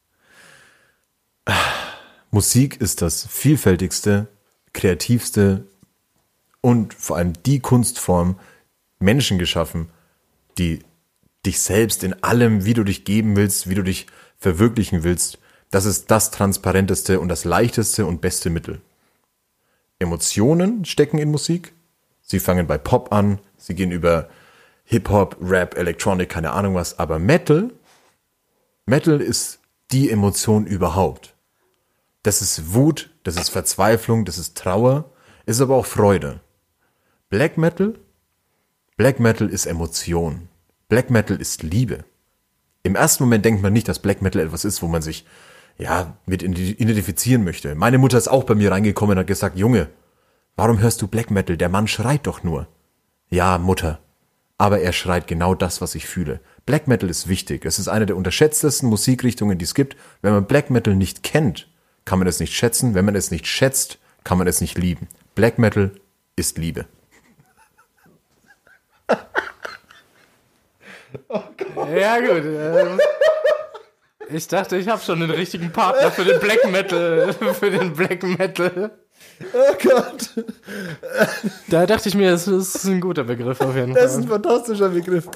Musik ist das vielfältigste, kreativste und vor allem die Kunstform, Menschen geschaffen, die dich selbst in allem, wie du dich geben willst, wie du dich verwirklichen willst, das ist das transparenteste und das leichteste und beste Mittel. Emotionen stecken in Musik. Sie fangen bei Pop an, sie gehen über Hip-Hop, Rap, Electronic, keine Ahnung was, aber Metal, Metal ist die Emotion überhaupt. Das ist Wut, das ist Verzweiflung, das ist Trauer, ist aber auch Freude. Black Metal, Black Metal ist Emotion. Black Metal ist Liebe. Im ersten Moment denkt man nicht, dass Black Metal etwas ist, wo man sich ja mit identifizieren möchte. Meine Mutter ist auch bei mir reingekommen und hat gesagt, Junge, warum hörst du Black Metal? Der Mann schreit doch nur. Ja, Mutter, aber er schreit genau das, was ich fühle. Black Metal ist wichtig. Es ist eine der unterschätztesten Musikrichtungen, die es gibt. Wenn man Black Metal nicht kennt, kann man es nicht schätzen. Wenn man es nicht schätzt, kann man es nicht lieben. Black Metal ist Liebe. Oh Gott. Ja, gut. Ähm, ich dachte, ich habe schon den richtigen Partner für den Black Metal. Für den Black Metal. Oh Gott. Da dachte ich mir, das ist ein guter Begriff auf jeden Fall. Das ist ein fantastischer Begriff.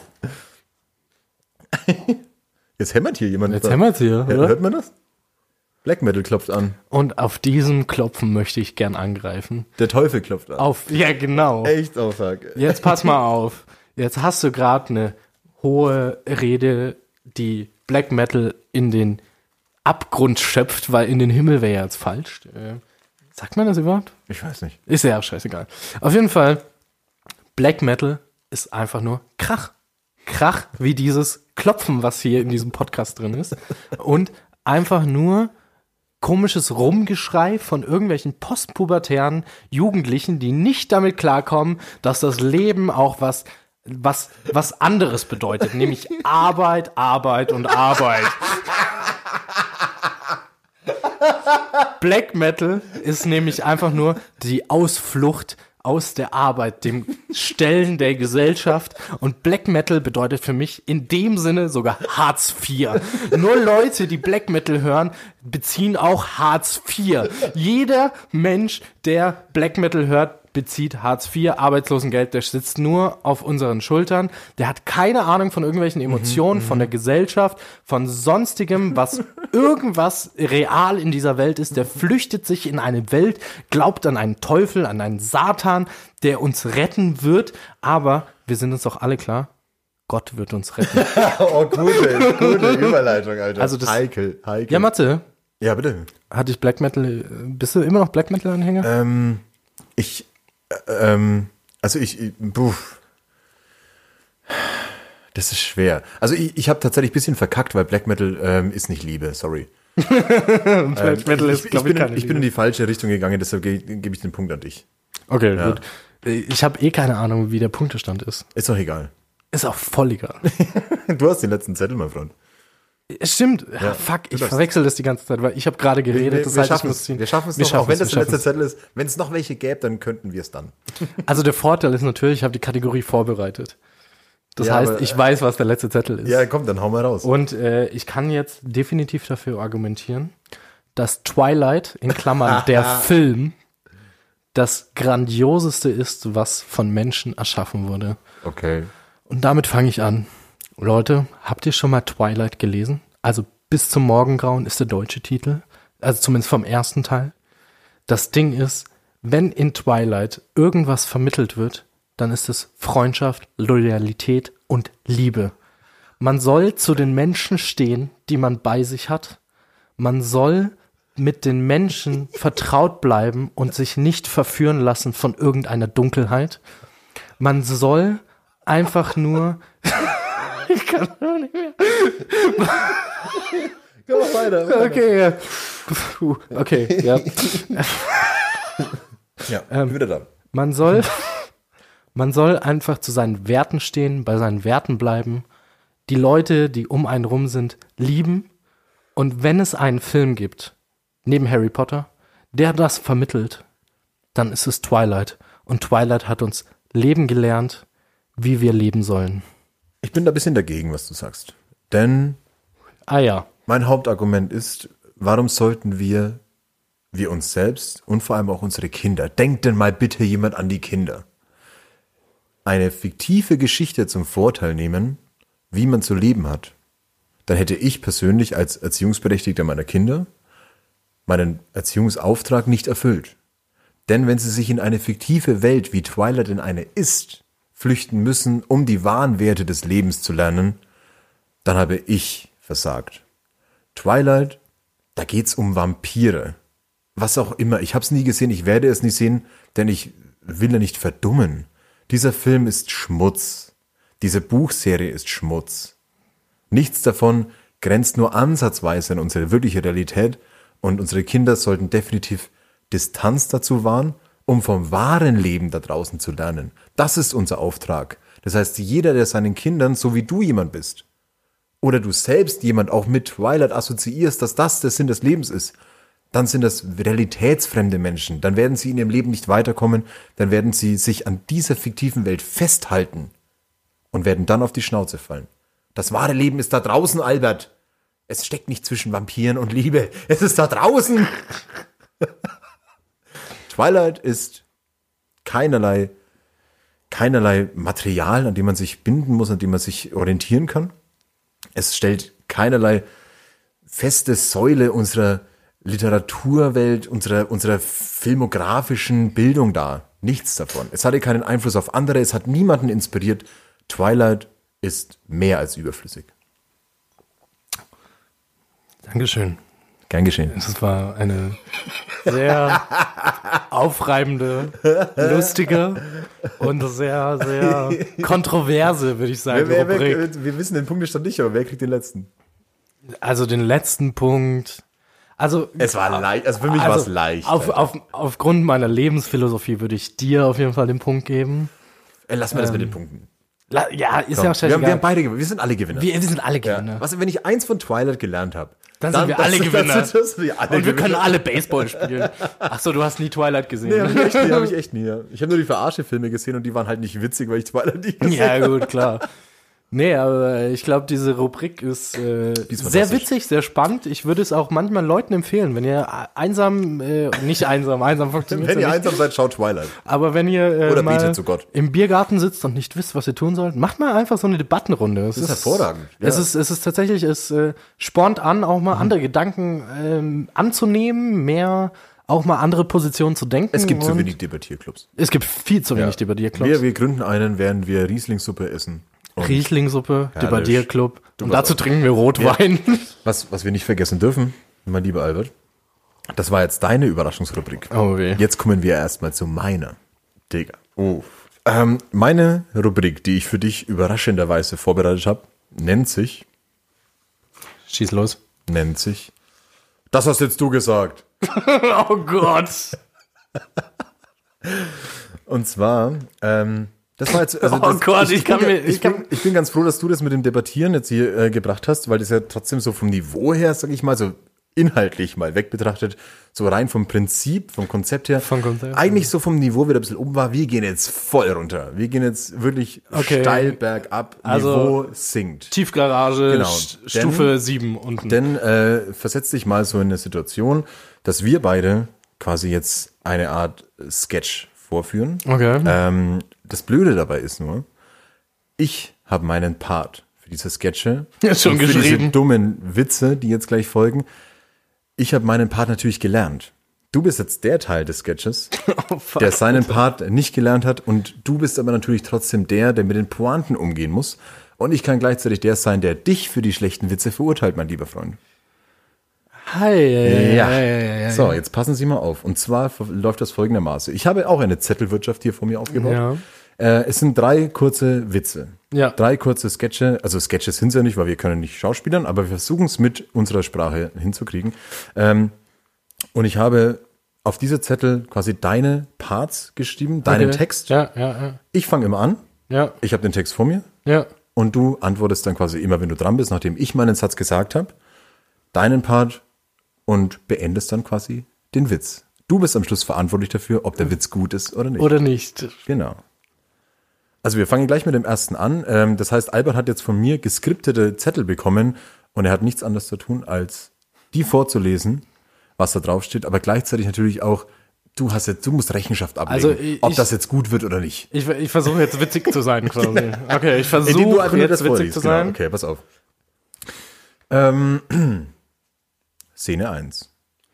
Jetzt hämmert hier jemand. Jetzt hämmert's hier, oder? Hört man das? Black Metal klopft an. Und auf diesem Klopfen möchte ich gern angreifen. Der Teufel klopft an. Auf, ja, genau. Echt Aussage. Jetzt pass mal auf. Jetzt hast du gerade eine hohe Rede, die Black Metal in den Abgrund schöpft, weil in den Himmel wäre ja jetzt falsch. Äh, sagt man das überhaupt? Ich weiß nicht. Ist ja auch scheißegal. Auf jeden Fall, Black Metal ist einfach nur Krach. Krach wie dieses Klopfen, was hier in diesem Podcast drin ist. Und einfach nur komisches Rumgeschrei von irgendwelchen postpubertären Jugendlichen, die nicht damit klarkommen, dass das Leben auch was was was anderes bedeutet, nämlich Arbeit, Arbeit und Arbeit. Black Metal ist nämlich einfach nur die Ausflucht aus der Arbeit, dem Stellen der Gesellschaft. Und Black Metal bedeutet für mich in dem Sinne sogar Hartz vier. Nur Leute, die Black Metal hören, beziehen auch Hartz vier. Jeder Mensch, der Black Metal hört, bezieht Hartz vier, Arbeitslosengeld, der sitzt nur auf unseren Schultern, der hat keine Ahnung von irgendwelchen Emotionen, mhm, von der Gesellschaft, von sonstigem, was irgendwas real in dieser Welt ist, der flüchtet sich in eine Welt, glaubt an einen Teufel, an einen Satan, der uns retten wird, aber wir sind uns doch alle klar, Gott wird uns retten. Oh, gute, gute Überleitung, Alter. Also das, heikel, heikel. Ja, Mathe. Ja, bitte. Hatte ich Black Metal, bist du immer noch Black Metal-Anhänger? Ähm, ich Ähm, also ich, ich buff. Das ist schwer. Also ich, ich habe tatsächlich ein bisschen verkackt, weil Black Metal ähm, ist nicht Liebe, sorry. Black Metal ist, ich, glaube ich, ich, bin, keine ich bin in die falsche Richtung gegangen, deshalb gebe geb ich den Punkt an dich. Okay, Ja. gut. Ich habe eh keine Ahnung, wie der Punktestand ist. Ist doch egal. Ist auch voll egal. Du hast den letzten Zettel, mein Freund. Stimmt. Ja, Ja, fuck, du ich darfst. verwechsel das die ganze Zeit, weil ich habe gerade geredet. wir, das wir, heißt, ich schaffen muss es, ziehen. wir schaffen es Wir noch, auch wenn das es, der wir letzte schaffen Zettel ist. Wenn es noch welche gäbe, dann könnten wir es dann. es. Also der Vorteil ist natürlich, ich habe die Kategorie vorbereitet. Das Ja, heißt, aber, ich weiß, was der letzte Zettel ist. Ja, komm, dann hau mal raus. Und äh, ich kann jetzt definitiv dafür argumentieren, dass Twilight, in Klammern der Film, das Grandioseste ist, was von Menschen erschaffen wurde. Okay. Und damit fange ich an. Leute, habt ihr schon mal Twilight gelesen? Also Bis zum Morgengrauen ist der deutsche Titel. Also zumindest vom ersten Teil. Das Ding ist, wenn in Twilight irgendwas vermittelt wird, dann ist es Freundschaft, Loyalität und Liebe. Man soll zu den Menschen stehen, die man bei sich hat. Man soll mit den Menschen vertraut bleiben und sich nicht verführen lassen von irgendeiner Dunkelheit. Man soll einfach nur... ich kann auch nicht mehr. Geh mal weiter. weiter. Okay, ja. Puh, okay, ja. Ja, Ähm, wieder da. Man soll, man soll einfach zu seinen Werten stehen, bei seinen Werten bleiben, die Leute, die um einen rum sind, lieben. Und wenn es einen Film gibt, neben Harry Potter, der das vermittelt, dann ist es Twilight. Und Twilight hat uns leben gelernt, wie wir leben sollen. Ich bin da ein bisschen dagegen, was du sagst. Denn Ah ja. mein Hauptargument ist, warum sollten wir, wir uns selbst und vor allem auch unsere Kinder, denkt denn mal bitte jemand an die Kinder, eine fiktive Geschichte zum Vorteil nehmen, wie man zu leben hat, dann hätte ich persönlich als Erziehungsberechtigter meiner Kinder meinen Erziehungsauftrag nicht erfüllt. Denn wenn sie sich in eine fiktive Welt, wie Twilight in eine ist, flüchten müssen, um die wahren Werte des Lebens zu lernen, dann habe ich versagt. Twilight, da geht's um Vampire. Was auch immer. Ich habe es nie gesehen, ich werde es nie sehen, denn ich will ja nicht verdummen. Dieser Film ist Schmutz. Diese Buchserie ist Schmutz. Nichts davon grenzt nur ansatzweise an unsere wirkliche Realität und unsere Kinder sollten definitiv Distanz dazu wahren, um vom wahren Leben da draußen zu lernen. Das ist unser Auftrag. Das heißt, jeder, der seinen Kindern, so wie du jemand bist, oder du selbst jemand auch mit Twilight assoziierst, dass das der Sinn des Lebens ist, dann sind das realitätsfremde Menschen. Dann werden sie in ihrem Leben nicht weiterkommen, dann werden sie sich an dieser fiktiven Welt festhalten und werden dann auf die Schnauze fallen. Das wahre Leben ist da draußen, Albert. Es steckt nicht zwischen Vampiren und Liebe. Es ist da draußen. Twilight ist keinerlei, keinerlei Material, an dem man sich binden muss, an dem man sich orientieren kann. Es stellt keinerlei feste Säule unserer Literaturwelt, unserer, unserer filmografischen Bildung dar. Nichts davon. Es hatte keinen Einfluss auf andere, es hat niemanden inspiriert. Twilight ist mehr als überflüssig. Dankeschön. Gern geschehen. Das war eine sehr aufreibende, lustige und sehr, sehr kontroverse, würde ich sagen, Wer, wer, Rubrik. wer, wir wissen den Punktestand nicht, aber wer kriegt den letzten? Also den letzten Punkt. Also Es war leicht, also für mich war es leicht. Auf, auf, aufgrund meiner Lebensphilosophie würde ich dir auf jeden Fall den Punkt geben. Äh, Lass mal das mit den Punkten. La, ja, ist Komm, ja wir, auch haben, scheißegal. wir haben beide Gewinner. Wir sind alle Gewinner. wir, wir sind alle ja. Gewinner. Was, wenn ich eins von Twilight gelernt habe? Dann sind wir alle das- Gewinner. das- das sind wir alle Und wir Gewinner. können alle Baseball spielen. Ach so, du hast nie Twilight gesehen. Nee, hab ich echt nie. Hab ich echt nie ja. Ich habe nur die Verarsche-Filme gesehen und die waren halt nicht witzig, weil ich Twilight nicht gesehen Ja, gut, klar. Nee, aber ich glaube, diese Rubrik ist, äh, ist sehr fantastisch. witzig, sehr spannend. Ich würde es auch manchmal Leuten empfehlen, wenn ihr einsam, äh, nicht einsam, einsam funktioniert Wenn ihr ja nicht, einsam seid, schaut Twilight. aber wenn ihr äh, Oder mal betet zu Gott. im Biergarten sitzt und nicht wisst, was ihr tun sollt, macht mal einfach so eine Debattenrunde. Es ist hervorragend, Es, ja. ist, es ist tatsächlich, es äh, spornt an, auch mal andere Gedanken ähm, anzunehmen, mehr auch mal andere Positionen zu denken. Es gibt zu und wenig Debattierclubs. Es gibt viel zu wenig Debattierclubs. Wir, wir gründen einen, während wir Rieslingssuppe essen. Und Rieslingssuppe, Herrlich. Debattierclub. Du Und pass dazu auf. trinken wir Rotwein. was, was wir nicht vergessen dürfen, mein lieber Albert, das war jetzt deine Überraschungsrubrik. Oh weh. Jetzt kommen wir erstmal zu meiner. Digga. Oh. Ähm, meine Rubrik, die ich für dich überraschenderweise vorbereitet habe, nennt sich, Schieß los. nennt sich, das hast jetzt du gesagt. Oh Gott. Und zwar, ähm, das war jetzt, also Oh das, Gott, ich kann bin, mir- ich, ich kann- bin, ich bin ganz froh, dass du das mit dem Debattieren jetzt hier äh, gebracht hast, weil das ja trotzdem so vom Niveau her, sag ich mal, so inhaltlich mal weg betrachtet, so rein vom Prinzip, vom Konzept her, Vom Konzept, eigentlich so vom Niveau wieder ein bisschen oben war. Wir gehen jetzt voll runter. Wir gehen jetzt wirklich Okay. steil bergab, Also- Niveau sinkt. Tiefgarage, Genau. St- Denn- Stufe sieben unten. Denn äh, versetz dich mal so in eine Situation, dass wir beide quasi jetzt eine Art Sketch vorführen. Okay. Ähm, das Blöde dabei ist nur, ich habe meinen Part für diese Sketche, Ja, schon und für diese geschrieben. dummen Witze, die jetzt gleich folgen. Ich habe meinen Part natürlich gelernt. Du bist jetzt der Teil des Sketches, Oh, fuck. der seinen Part nicht gelernt hat, und du bist aber natürlich trotzdem der, der mit den Pointen umgehen muss. Und ich kann gleichzeitig der sein, der dich für die schlechten Witze verurteilt, mein lieber Freund. Hi, ja, ja, ja, ja. So, jetzt passen Sie mal auf. Und zwar läuft das folgendermaßen. Ich habe auch eine Zettelwirtschaft hier vor mir aufgebaut. Ja. Äh, es sind drei kurze Witze. Ja. Drei kurze Sketche. Also Sketches sind es ja nicht, weil wir können nicht schauspielern, aber wir versuchen es mit unserer Sprache hinzukriegen. Ähm, und ich habe auf diese Zettel quasi deine Parts geschrieben, deinen Okay. Text. Ja, ja, ja. Ich fange immer an. Ja, Ich habe den Text vor mir. ja. Und du antwortest dann quasi immer, wenn du dran bist, nachdem ich meinen Satz gesagt habe, deinen Part, und beendest dann quasi den Witz. Du bist am Schluss verantwortlich dafür, ob der Witz gut ist oder nicht. Oder nicht. Genau. Also wir fangen gleich mit dem ersten an. Ähm, das heißt, Albert hat jetzt von mir geskriptete Zettel bekommen und er hat nichts anderes zu tun, als die vorzulesen, was da drauf steht, aber gleichzeitig natürlich auch, du hast jetzt, du musst Rechenschaft ablegen, Also, ich- ob das jetzt gut wird oder nicht. Ich, ich versuche jetzt witzig zu sein quasi. Okay, ich Indem du versuche einfach nur jetzt das witzig vorliest. zu sein. Genau. Okay, pass auf. Ähm, Szene eins.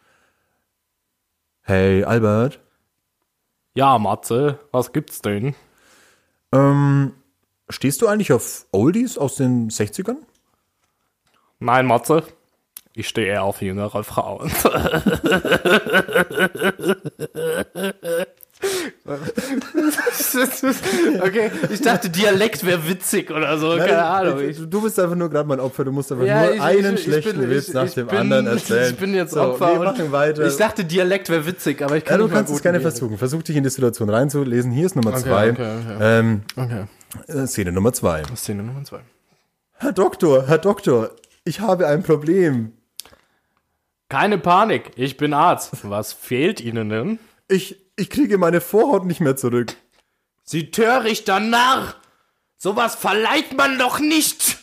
Hey, Albert. Ja, Matze, was gibt's denn? Ähm, stehst du eigentlich auf Oldies aus den sechzigern? Nein, Matze. Ich stehe eher auf jüngere Frauen. Okay, ich dachte, Dialekt wäre witzig oder so, keine Ahnung. Ich, Du bist einfach nur gerade mein Opfer, du musst einfach Ja, nur ich- einen ich- ich schlechten bin- Witz ich- nach ich dem bin- anderen erzählen. ich bin jetzt so, Opfer wir und machen weiter. Ich dachte, Dialekt wäre witzig, aber ich kann ja, du nicht mal kannst es gut gerne lesen. versuchen. Versuch dich in die Situation reinzulesen. Hier ist Nummer Okay, zwei. okay, okay. Ähm, Okay, äh, Szene Nummer zwei. Szene Nummer zwei. Herr Doktor, Herr Doktor, ich habe ein Problem. Keine Panik, ich bin Arzt. Was fehlt Ihnen denn? Ich, ich kriege meine Vorhaut nicht mehr zurück. Sie törichter Narr! Sowas verleiht man doch nicht!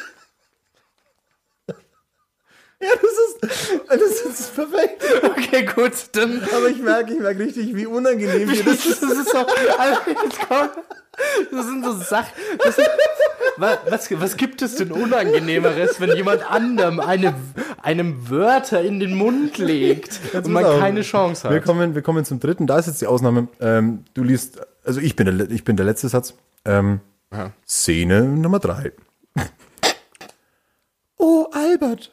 Ja, das ist, das ist perfekt. Okay, gut, dann. Aber ich merke, ich merke richtig, wie unangenehm mir das Das ist so. Also jetzt komm, das sind so Sachen. Das sind, was, was, was gibt es denn Unangenehmeres, wenn jemand anderem eine, einem Wörter in den Mund legt und man Pass auf. keine Chance Wir hat? kommen, wir kommen zum dritten. Da ist jetzt die Ausnahme. Ähm, du liest, also ich bin der, ich bin der letzte Satz. Ähm, Ja. Szene Nummer drei. Oh, Albert.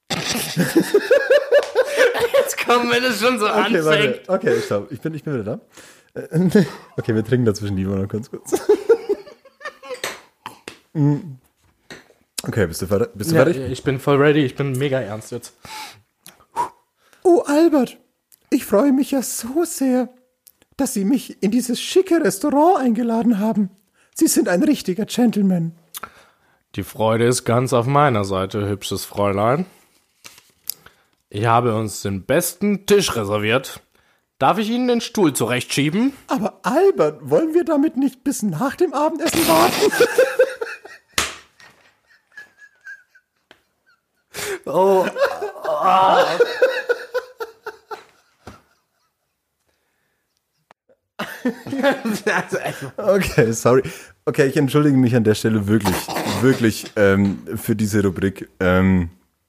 Jetzt kommen, wenn es schon so Okay, anfängt. warte. Okay, ich glaube, ich bin, ich bin wieder da. Äh, Okay, wir trinken dazwischen lieber noch ganz kurz. Okay, bist du fertig? Bist du Ja, fertig? ich bin voll ready, ich bin mega ernst jetzt. Oh, Albert, ich freue mich ja so sehr, dass Sie mich in dieses schicke Restaurant eingeladen haben. Sie sind ein richtiger Gentleman. Die Freude ist ganz auf meiner Seite, hübsches Fräulein. Ich habe uns den besten Tisch reserviert. Darf ich Ihnen den Stuhl zurechtschieben? Aber Albert, wollen wir damit nicht bis nach dem Abendessen warten? Oh. Also, echt. Okay, sorry. Okay, ich entschuldige mich an der Stelle wirklich, wirklich ähm, für diese Rubrik. Ähm,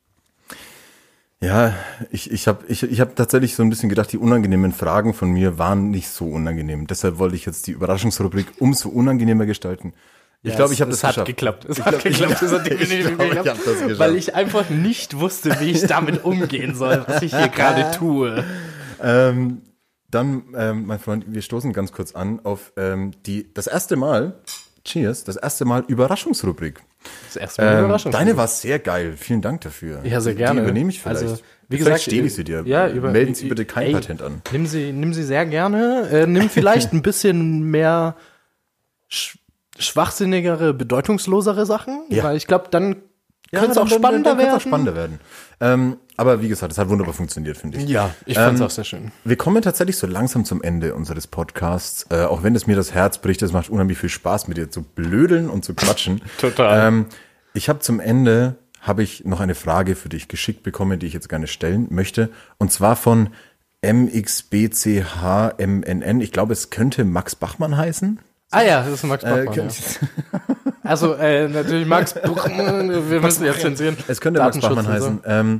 ja, ich, ich habe ich, ich hab tatsächlich so ein bisschen gedacht, die unangenehmen Fragen von mir waren nicht so unangenehm. Deshalb wollte ich jetzt die Überraschungsrubrik umso unangenehmer gestalten. Ich Ja, glaube, ich habe es, das es hat geschafft. geklappt. Es Ich hat glaub, ich- geklappt. Es hat ich definitiv glaub, ich geklappt. hab das geschafft. Weil ich einfach nicht wusste, wie ich damit umgehen soll, was ich hier gerade tue. Ähm, dann, ähm, mein Freund, wir stoßen ganz kurz an auf ähm, die das erste Mal, cheers, das erste Mal Überraschungsrubrik. Das erste Mal eine Ähm, Überraschung. deine war sehr geil. Vielen Dank dafür. Ja, sehr gerne. Die übernehme ich vielleicht. Also, wie vielleicht gesagt, stehle ich sie dir. ja, über- Melden Sie bitte kein ey, Patent an. Nimm sie, nimm sie sehr gerne. Äh, nimm vielleicht ein bisschen mehr sch schwachsinnigere, bedeutungslosere Sachen. Ja. Weil ich glaube, dann könnte es dann- auch dann- spannender dann könnte werden. es auch spannender werden. Ähm, aber wie gesagt, es hat wunderbar funktioniert, finde ich. Ja, ich fand's Ähm, auch sehr schön. Wir kommen tatsächlich so langsam zum Ende unseres Podcasts. Äh, auch wenn es mir das Herz bricht, es macht unheimlich viel Spaß, mit dir zu blödeln und zu quatschen. Total. Ähm, ich habe zum Ende, habe ich noch eine Frage für dich geschickt bekommen, die ich jetzt gerne stellen möchte. Und zwar von M X B C H M N N. Ich glaube, es könnte Max Bachmann heißen. Ah ja, das ist Max Bachmann. Äh, ja. Also äh, natürlich Max Bachmann, wir müssen jetzt zensieren. Es könnte Max Bachmann und so. heißen. Ähm,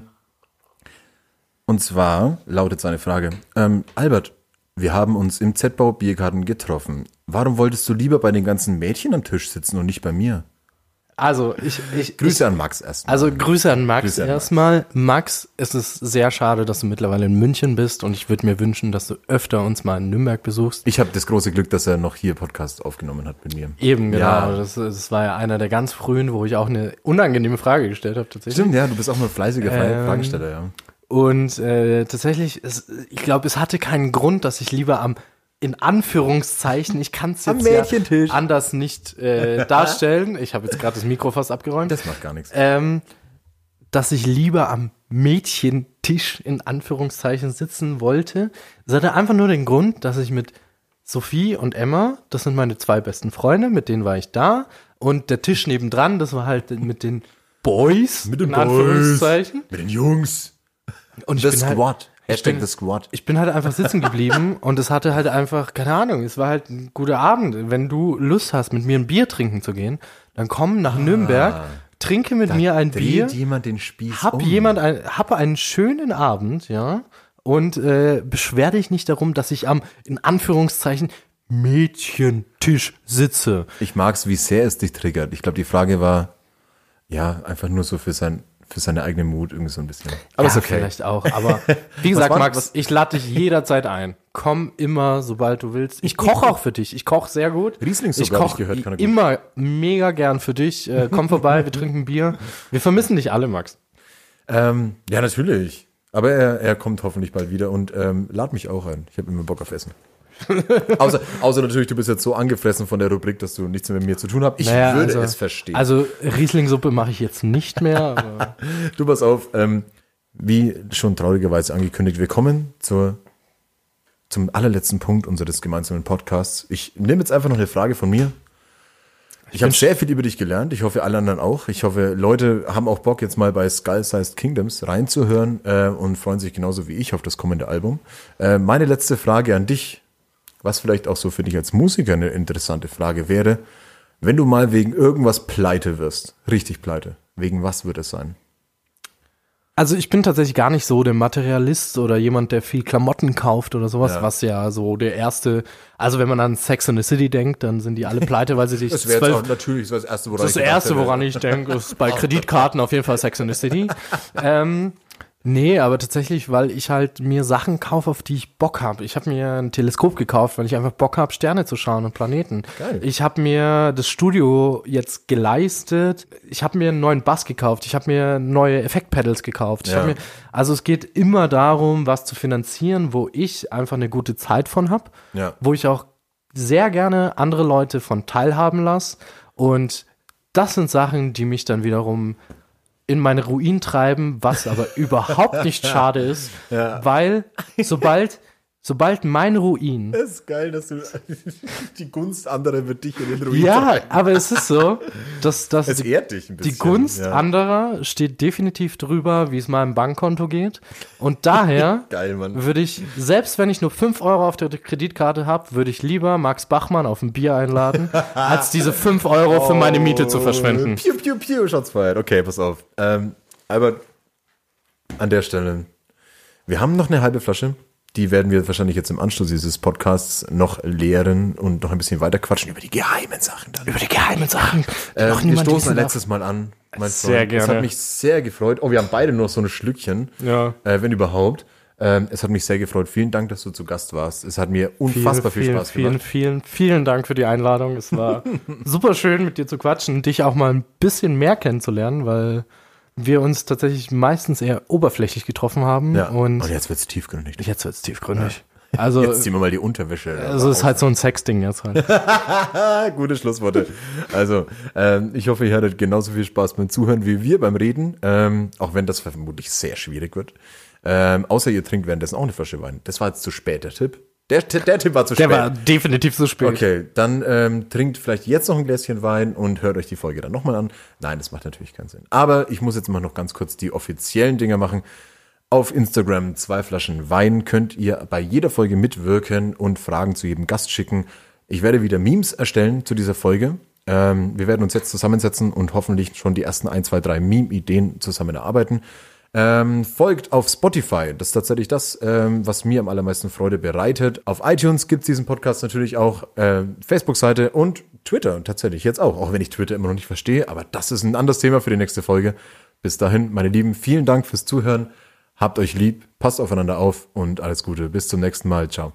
und zwar lautet seine Frage, ähm, Albert, wir haben uns im Z-Bau Biergarten getroffen. Warum wolltest du lieber bei den ganzen Mädchen am Tisch sitzen und nicht bei mir? Also ich, ich Grüße ich, an Max erstmal. Also Grüße an Max Grüße an erstmal. Max, es ist sehr schade, dass du mittlerweile in München bist und ich würde mir wünschen, dass du öfter uns mal in Nürnberg besuchst. Ich habe das große Glück, dass er noch hier Podcast aufgenommen hat mit mir. Eben, genau. Ja. Das, das war ja einer der ganz frühen, wo ich auch eine unangenehme Frage gestellt habe tatsächlich. Stimmt, ja, du bist auch mal fleißiger Ähm, Fragesteller, ja. Und äh, tatsächlich, es, ich glaube, es hatte keinen Grund, dass ich lieber am, in Anführungszeichen, ich kann es Am jetzt ja Mädchentisch. anders nicht äh, darstellen. Ich habe jetzt gerade das Mikro fast abgeräumt. Das macht gar nichts. Ähm, dass ich lieber am Mädchentisch in Anführungszeichen sitzen wollte. Das hatte einfach nur den Grund, dass ich mit Sophie und Emma, das sind meine zwei besten Freunde, mit denen war ich da. Und der Tisch nebendran, das war halt mit den Boys, Mit den in Boys. Anführungszeichen. Mit den Jungs. Und ich The bin halt, Squad. Hashtag bin- The Squad. ich bin halt einfach sitzen geblieben und es hatte halt einfach, keine Ahnung, es war halt ein guter Abend. Wenn du Lust hast, mit mir ein Bier trinken zu gehen, dann komm nach Nürnberg, trinke mit mir ein Bier, Dreht jemand den Spieß hab um. jemand ein, hab einen schönen Abend, ja, und äh, beschwer dich nicht darum, dass ich am, in Anführungszeichen, Mädchentisch sitze. Ich mag's, wie sehr es dich triggert. Ich glaube, die Frage war, ja, einfach nur so für sein, für seine eigene Mut irgendwie so ein bisschen. Aber ja, ist okay. vielleicht auch, aber wie gesagt, war- Max, was- ich lade dich jederzeit ein. Komm immer, sobald du willst. Ich koche auch für dich. Ich koche sehr gut. Riesling ich sogar, hab ich koche gehört, kann er gut. immer mega gern für dich. Äh, komm vorbei, wir trinken Bier. Wir vermissen dich alle, Max. Ähm, ja, natürlich. Aber er, er kommt hoffentlich bald wieder und ähm, lad mich auch ein. Ich habe immer Bock auf Essen. außer, außer natürlich, du bist jetzt so angefressen von der Rubrik, dass du nichts mehr mit mir zu tun hast. Ich Naja, würde also, es verstehen. Also Riesling-Suppe mache ich jetzt nicht mehr. Aber Du pass auf, ähm, wie schon traurigerweise angekündigt, wir kommen zur, zum allerletzten Punkt unseres gemeinsamen Podcasts. Ich nehme jetzt einfach noch eine Frage von mir. Ich habe sehr viel über dich gelernt. Ich hoffe, alle anderen auch. Ich hoffe, Leute haben auch Bock, jetzt mal bei Skull-Sized Kingdoms reinzuhören äh, und freuen sich genauso wie ich auf das kommende Album. Äh, meine letzte Frage an dich, was vielleicht auch so für dich als Musiker eine interessante Frage wäre, wenn du mal wegen irgendwas pleite wirst, richtig pleite, wegen was wird es sein? Also ich bin tatsächlich gar nicht so der Materialist oder jemand, der viel Klamotten kauft oder sowas, Ja. was ja so der erste, also wenn man an Sex and the City denkt, dann sind die alle pleite, weil sie sich Das wäre jetzt zwölf- auch natürlich das Erste, woran Das ich gedacht Erste, hätte. woran ich denke, ist bei Kreditkarten auf jeden Fall Sex and the City. ähm, nee, aber tatsächlich, weil ich halt mir Sachen kaufe, auf die ich Bock habe. Ich habe mir ein Teleskop gekauft, weil ich einfach Bock habe, Sterne zu schauen und Planeten. Geil. Ich habe mir das Studio jetzt geleistet. Ich habe mir einen neuen Bass gekauft. Ich habe mir neue Effektpedals gekauft. Ich Ja. hab mir, also es geht immer darum, was zu finanzieren, wo ich einfach eine gute Zeit von habe. Ja. Wo ich auch sehr gerne andere Leute von teilhaben lasse. Und das sind Sachen, die mich dann wiederum in meine Ruin treiben, was aber überhaupt nicht schade ist, weil sobald, sobald mein Ruin, Das ist geil, dass du die Gunst anderer wird dich in den Ruin ja, treiben. aber es ist so, dass, dass Es die, ehrt dich ein bisschen. die Gunst ja. anderer steht definitiv drüber, wie es meinem Bankkonto geht, und daher Geil, Mann. würde ich, selbst wenn ich nur fünf Euro auf der Kreditkarte habe, würde ich lieber Max Bachmann auf ein Bier einladen, als diese fünf Euro für meine Miete zu verschwenden. Piu, piu, piu, Shots fired. Okay, pass auf. Ähm, Albert, an der Stelle, wir haben noch eine halbe Flasche. Die werden wir wahrscheinlich jetzt im Anschluss dieses Podcasts noch leeren und noch ein bisschen weiter quatschen über die geheimen Sachen dann. Über die geheimen Sachen, die Äh, noch wir niemand stoßen wissen ein darf. letztes Mal an. Mein Sehr Freund. Es gerne. hat mich sehr gefreut. Oh, wir haben beide nur so ein Schlückchen, Ja. äh, wenn überhaupt. Ähm, es hat mich sehr gefreut. Vielen Dank, dass du zu Gast warst. Es hat mir unfassbar viel vielen, Spaß vielen, gemacht. Vielen, vielen Dank für die Einladung. Es war super schön, mit dir zu quatschen und dich auch mal ein bisschen mehr kennenzulernen, weil wir uns tatsächlich meistens eher oberflächlich getroffen haben. Ja. Und Und jetzt wird's tiefgründig. jetzt wird's tiefgründig. Also, Jetzt ziehen wir mal die Unterwäsche. also es ist halt so ein Sexding jetzt halt. Ah, gute Schlussworte. Also, ähm, ich hoffe, ihr hattet genauso viel Spaß beim Zuhören wie wir beim Reden, ähm, auch wenn das vermutlich sehr schwierig wird. Ähm, außer ihr trinkt währenddessen auch eine Flasche Wein. Das war jetzt zu spät, der Tipp. Der, der Tipp war zu Der spät. war definitiv zu spät. Okay, dann ähm, trinkt vielleicht jetzt noch ein Gläschen Wein und hört euch die Folge dann nochmal an. Nein, das macht natürlich keinen Sinn. Aber ich muss jetzt mal noch ganz kurz die offiziellen Dinger machen. Auf Instagram zwei Flaschen Wein könnt ihr bei jeder Folge mitwirken und Fragen zu jedem Gast schicken. Ich werde wieder Memes erstellen zu dieser Folge. Ähm, wir werden uns jetzt zusammensetzen und hoffentlich schon die ersten ein, zwei, drei Meme-Ideen zusammen erarbeiten. Ähm, folgt auf Spotify. Das ist tatsächlich das, ähm, was mir am allermeisten Freude bereitet. Auf iTunes gibt's diesen Podcast natürlich auch, äh, Facebook-Seite und Twitter tatsächlich jetzt auch. Auch wenn ich Twitter immer noch nicht verstehe, aber das ist ein anderes Thema für die nächste Folge. Bis dahin, meine Lieben, vielen Dank fürs Zuhören. Habt euch lieb, passt aufeinander auf und alles Gute. Bis zum nächsten Mal. Ciao.